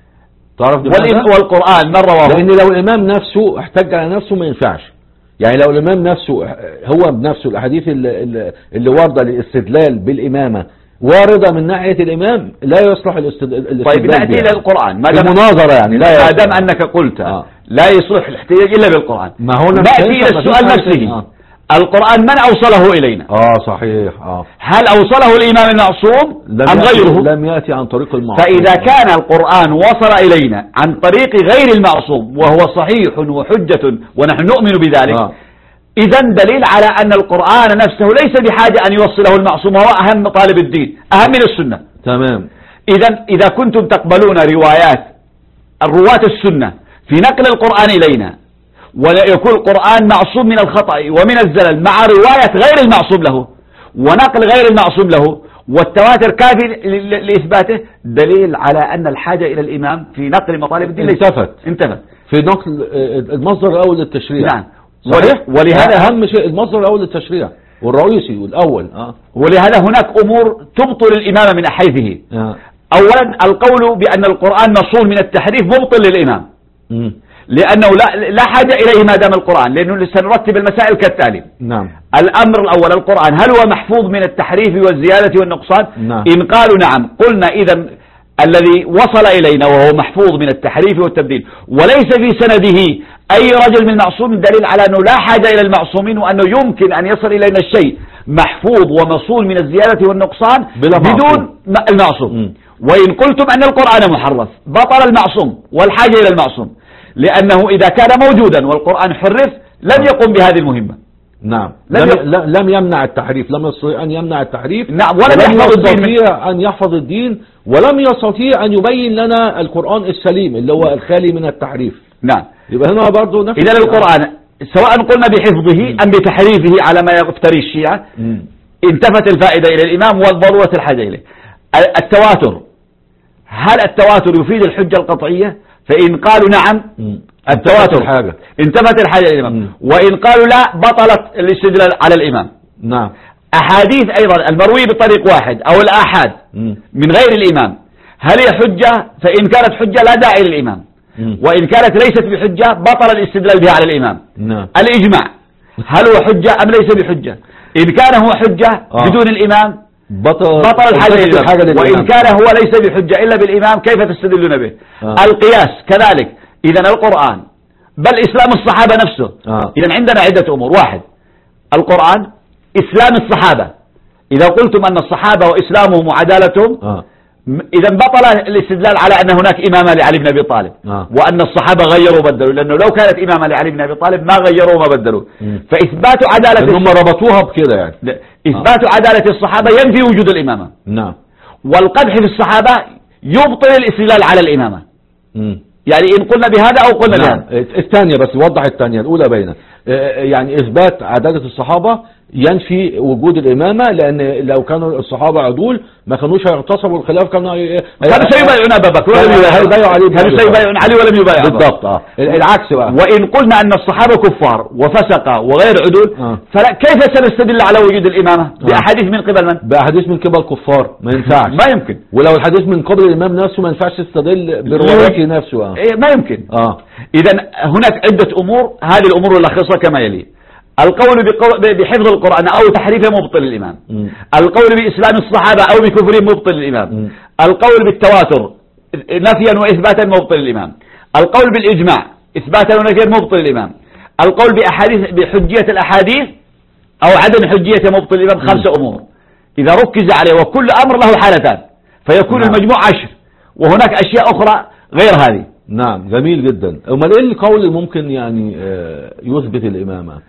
تعرف والقرآن من رواه؟ لأن لو الإمام نفسه احتج على نفسه ما ينفعش. يعني لو الإمام نفسه هو بنفسه الأحاديث اللي, اللي واردة للاستدلال بالإمامة واردة من ناحية الإمام لا يصلح الاستدلال. طيب نأتي إلى القرآن. ما دام مناظرة يعني لا ما دام أنك قلت آه. لا يصلح الاحتجاج إلا بالقرآن. ما هو نأتي إلى السؤال نفسه. آه. القرآن من أوصله إلينا؟ آه صحيح. آه. هل أوصله الإمام المعصوم أم غيره؟ لم يأتي عن طريق المعصوم. فإذا كان القرآن وصل إلينا عن طريق غير المعصوم وهو صحيح وحجة ونحن نؤمن بذلك آه. إذن دليل على أن القرآن نفسه ليس بحاجة أن يوصله المعصوم، وهو أهم طالب الدين، أهم من السنة. تمام. إذن إذا كنتم تقبلون روايات الرواة السنة في نقل القرآن إلينا ويكون القرآن معصوم من الخطأ ومن الزلل مع رواية غير المعصوم له ونقل غير المعصوم له والتواتر كافي لإثباته، دليل على أن الحاجة إلى الإمام في نقل مطالب الدين انتفت انتفت في نقل المصدر الأول للتشريع. نعم. صحيح. ولهذا أهم شيء المصدر الأول للتشريع والرئيسي والأول. آه. ولهذا هناك أمور تبطل الإمام من حيثه. آه. أولا القول بأن القرآن مصون من التحريف مبطل للإمام. م. لأنه لا, لا حاجة إليه ما دام القرآن، لأنه سنرتب المسائل كالتالي. نعم. الأمر الأول القرآن هل هو محفوظ من التحريف والزيادة والنقصان؟ نعم. إن قالوا نعم قلنا إذا الذي وصل إلينا وهو محفوظ من التحريف والتبديل وليس في سنده أي رجل من المعصوم دليل على أنه لا حاجة إلى المعصومين، وأنه يمكن أن يصل إلينا الشيء محفوظ ومصون من الزيادة والنقصان بدون المعصوم. م. وإن قلتم أن القرآن محرف بطل المعصوم والحاجة إلى المعصوم، لأنه إذا كان موجودا والقرآن حرف لم يقم بهذه المهمة. نعم. لم, لم, لم يمنع التحريف، لم يستطيع أن يمنع التحريف. نعم. ولم يستطيع أن يحفظ الدين، ولم يستطيع أن يبين لنا القرآن السليم اللي هو الخالي من التحريف. نعم. يبقى هنا برضه نفس إذا القرآن سواء قلنا بحفظه أم بتحريفه على ما يفتري الشيعة انتفت الفائدة إلى الإمام والضرورة الحاجة إليه. التواتر، هل التواتر يفيد الحجة القطعية؟ فإن قالوا نعم التواتر الحاجة. انتفت الحاجة إلى الإمام. وإن قالوا لا بطلت الاستدلال على الإمام. نعم. أحاديث أيضا المروي بطريق واحد أو الآحاد من غير الإمام هل هي حجة؟ فإن كانت حجة لا داعي للإمام، وإن كانت ليست بحجة بطل الاستدلال بها على الإمام. نعم. الإجماع هل هو حجة أم ليس بحجة؟ إن كان هو حجة آه. بدون الإمام بطل, بطل الحاجة للإمام، وإن كان هو ليس بحجة إلا بالإمام كيف تستدلون به؟ آه. القياس كذلك. إذن القرآن بل إسلام الصحابة نفسه. آه. إذن عندنا عدة أمور. واحد القرآن إسلام الصحابة، إذا قلتم أن الصحابة وإسلامهم وعدالتهم آه. إذا بطل الاستدلال على أن هناك إمامة لعلي بن أبي طالب آه. وأن الصحابة غيروا وبدلوا، لأنه لو كانت إمامة لعلي بن أبي طالب ما غيروا وما بدلوا. م. فإثبات عدالة هم ربطوها بكده يعني إثبات آه. عدالة الصحابة ينفي وجود الإمامة. نعم. والقدح في الصحابة يبطل الاستدلال على الإمامة. م. يعني إن قلنا بهذا أو قلنا نعم. بهذا. الثانية بس وضح الثانية الأولى بينه يعني إثبات عدالة الصحابة ينفي وجود الإمامة، لأن لو كانوا الصحابة عدول ما كانوش هيغتصبوا الخلاف، كانوا كانوا سيبايعون أبا بكر ولم يبايعوا علي، كانوا سيبايعون علي ولم يبايعوا بالضبط. آه. العكس بقى. وإن قلنا أن الصحابة كفار وفسقة وغير عدول آه. فلا كيف سنستدل على وجود الإمامة؟ آه. بأحاديث من قبل من؟ بأحاديث من قبل كفار ما ينفعش. ما يمكن. ولو الحديث من قبل الإمام نفسه ما ينفعش تستدل بروايته نفسه. آه. إيه ما يمكن. آه. إذا هناك عدة أمور، هذه الأمور نلخصها كما يلي: القول بحفظ القرآن أو تحريفه مبطل الإمام، م. القول بإسلام الصحابة أو بكفرهم مبطل الإمام، م. القول بالتواتر نفيا وإثباتا مبطل الإمام، القول بالإجماع إثباتا ونفيا مبطل الإمام، القول بأحاديث بحجية الأحاديث أو عدم حجية مبطل الإمام. خمسة أمور إذا ركز عليه وكل أمر له حالتان فيكون نعم. المجموع عشر، وهناك أشياء أخرى غير هذه. نعم جميل جدا. أمال إيه القول اللي ممكن يعني يثبت الإمامة؟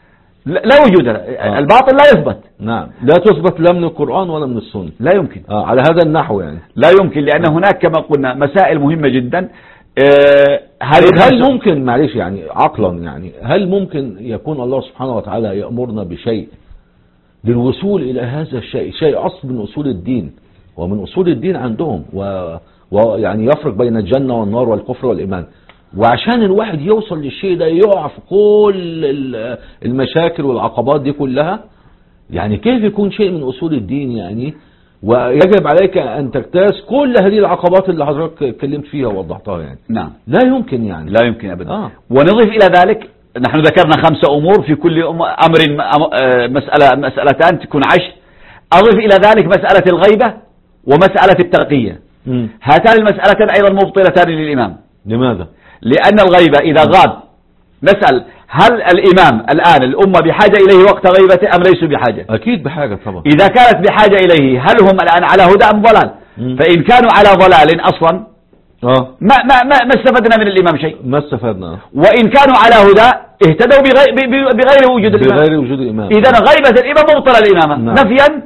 لا وجود له. آه. الباطل لا يثبت. نعم، لا تثبت لا من القرآن ولا من السنة، لا يمكن. آه على هذا النحو يعني لا يمكن، لأن هناك كما قلنا مسائل مهمة جدا. آه هل, هل ممكن معلش يعني عقلا يعني هل ممكن يكون الله سبحانه وتعالى يأمرنا بشيء للوصول إلى هذا الشيء، شيء أصل من أصول الدين ومن أصول الدين عندهم، ويعني يفرق بين الجنة والنار والكفر والإيمان، وعشان الواحد يوصل للشيء ده يقع في كل المشاكل والعقبات دي كلها؟ يعني كيف يكون شيء من أصول الدين يعني ويجب عليك أن تجتاز كل هذه العقبات اللي حضرتك اتكلمت فيها ووضحتها يعني؟ نعم، لا يمكن يعني، لا يمكن أبدا. آه. ونضيف إلى ذلك، نحن ذكرنا خمسة أمور، في كل أمر مسألة مسألتان تكون عشر. أضيف إلى ذلك مسألة الغيبة ومسألة الترقية. م. هاتان المسألتان أيضا مبطلتان للإمام. لماذا؟ لأن الغيبة إذا غاب، نسأل هل الإمام الآن الأمة بحاجة إليه وقت غيبته أم ليسوا بحاجة؟ أكيد بحاجة طبعا. إذا كانت بحاجة إليه هل هم الآن على هدى أم ضلال؟ م. فإن كانوا على ضلال أصلا آه. ما, ما, ما, ما استفدنا من الإمام شيء. ما استفدنا. وإن كانوا على هدى اهتدوا بغير, بغير وجود الإمام. بغير وجود الإمام. إذا غيبة الإمام مبطلة الإمامة. نعم. نفيا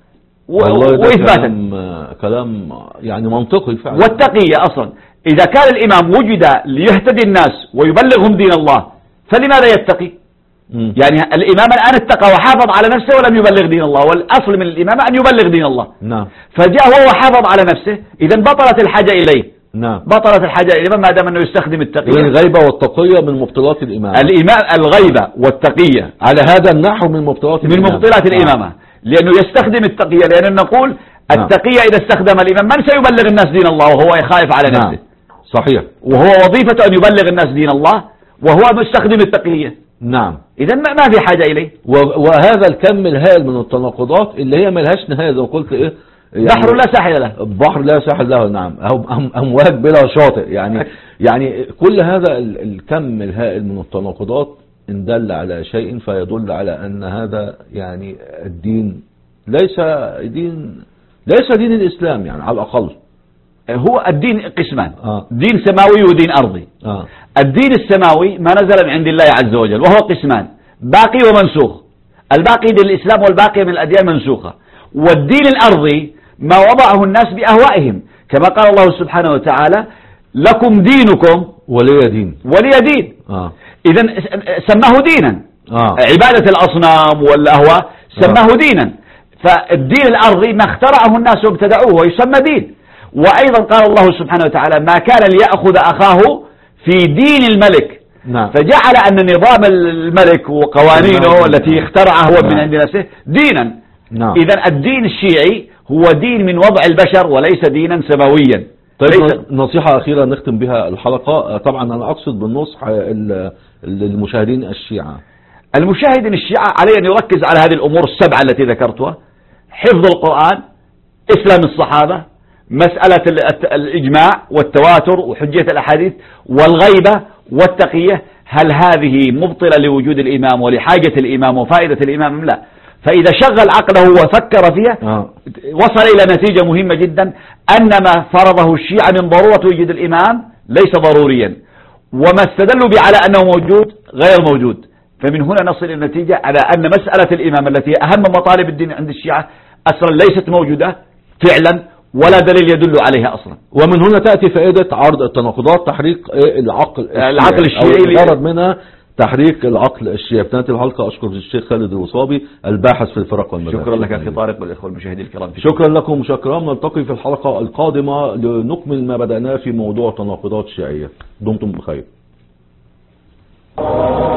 وإثباتا. كلام, كلام يعني منطقي فعلا. والتقية أصلا إذا كان الإمام وجد ليهتدي الناس ويبلغهم دين الله فلماذا يتقي؟ م. يعني الإمام الآن اتقى وحافظ على نفسه ولم يبلغ دين الله، والأصل من الإمام أن يبلغ دين الله. نعم. فجاء هو وحافظ على نفسه، إذا بطلت الحاجة إليه. نعم. بطلت الحاجة إليه ما دام أنه يستخدم التقية. الغيبة والتقية من مبطلات الإمامة. الإمام الغيبة والتقية على هذا النحو من مبطلات من الإمامة. مبطلات الإمامة. آه. لأنه يستخدم التقية، لأنه نقول نعم. التقية إذا استخدم الإمام من سيبلغ الناس دين الله وهو يخاف على نفسه؟ نعم. صحيح. وهو وظيفته أن يبلغ الناس دين الله وهو مستخدم التقية. نعم. إذا ما في حاجة إليه. وهذا الكم الهائل من التناقضات اللي هي ملهاش نهاية زي ما قلت إيه يعني بحر لا ساحل له. بحر لا ساحل له. نعم. أمواج بلا شاطئ يعني يعني كل هذا الكم الهائل من التناقضات إن دل على شيء فيدل على أن هذا يعني الدين ليس دين ليس دين الإسلام يعني على الأقل. هو الدين قسمان. آه. دين سماوي ودين أرضي. آه. الدين السماوي ما نزل من عند الله عز وجل وهو قسمان، باقي ومنسوخ. الباقي دين الإسلام والباقي من الأديان منسوخة. والدين الأرضي ما وضعه الناس بأهوائهم، كما قال الله سبحانه وتعالى لكم دينكم ولي دين ولي دين. آه. إذن سماه دينا. آه. عبادة الأصنام والأهواء سماه آه. دينا. فالدين الأرضي ما اخترعه الناس وابتدعوه ويسمى دين. وأيضا قال الله سبحانه وتعالى ما كان ليأخذ أخاه في دين الملك. نعم. فجعل أن نظام الملك وقوانينه نعم. التي اخترعها هو نعم. من عند نفسه دينا. نعم. إذن الدين الشيعي هو دين من وضع البشر وليس دينا سماويا. طيب نصيحة أخيرة نختم بها الحلقة. طبعا أنا أقصد بالنصح للمشاهدين الشيعة. المشاهدين الشيعة عليه أن يركز على هذه الأمور السبعة التي ذكرتها: حفظ القرآن، إسلام الصحابة، مسألة الإجماع والتواتر وحجية الأحاديث، والغيبة والتقية. هل هذه مبطلة لوجود الإمام ولحاجة الإمام وفائدة الإمام أم لا؟ فإذا شغل عقله وفكر فيها آه. وصل إلى نتيجة مهمة جدا أن ما فرضه الشيعة من ضرورة وجود الإمام ليس ضروريا، وما استدلوا به على أنه موجود غير موجود. فمن هنا نصل إلى النتيجة على أن مسألة الإمام التي أهم مطالب الدين عند الشيعة أصلا ليست موجودة فعلا ولا دليل يدل عليها أصلا. ومن هنا تأتي فائدة عرض التناقضات، تحريك العقل العقل الشيعي، الغرض منها تحريك العقل الشيعي. في نهاية الحلقة أشكر الشيخ خالد الوصابي الباحث في الفرق والمذاهب. شكرا لك أخي طارق والإخوة المشاهدين الكرام. شكرا لكم مشاكرا. نلتقي في الحلقة القادمة لنكمل ما بدأناه في موضوع تناقضات الشيعية. دمتم بخير.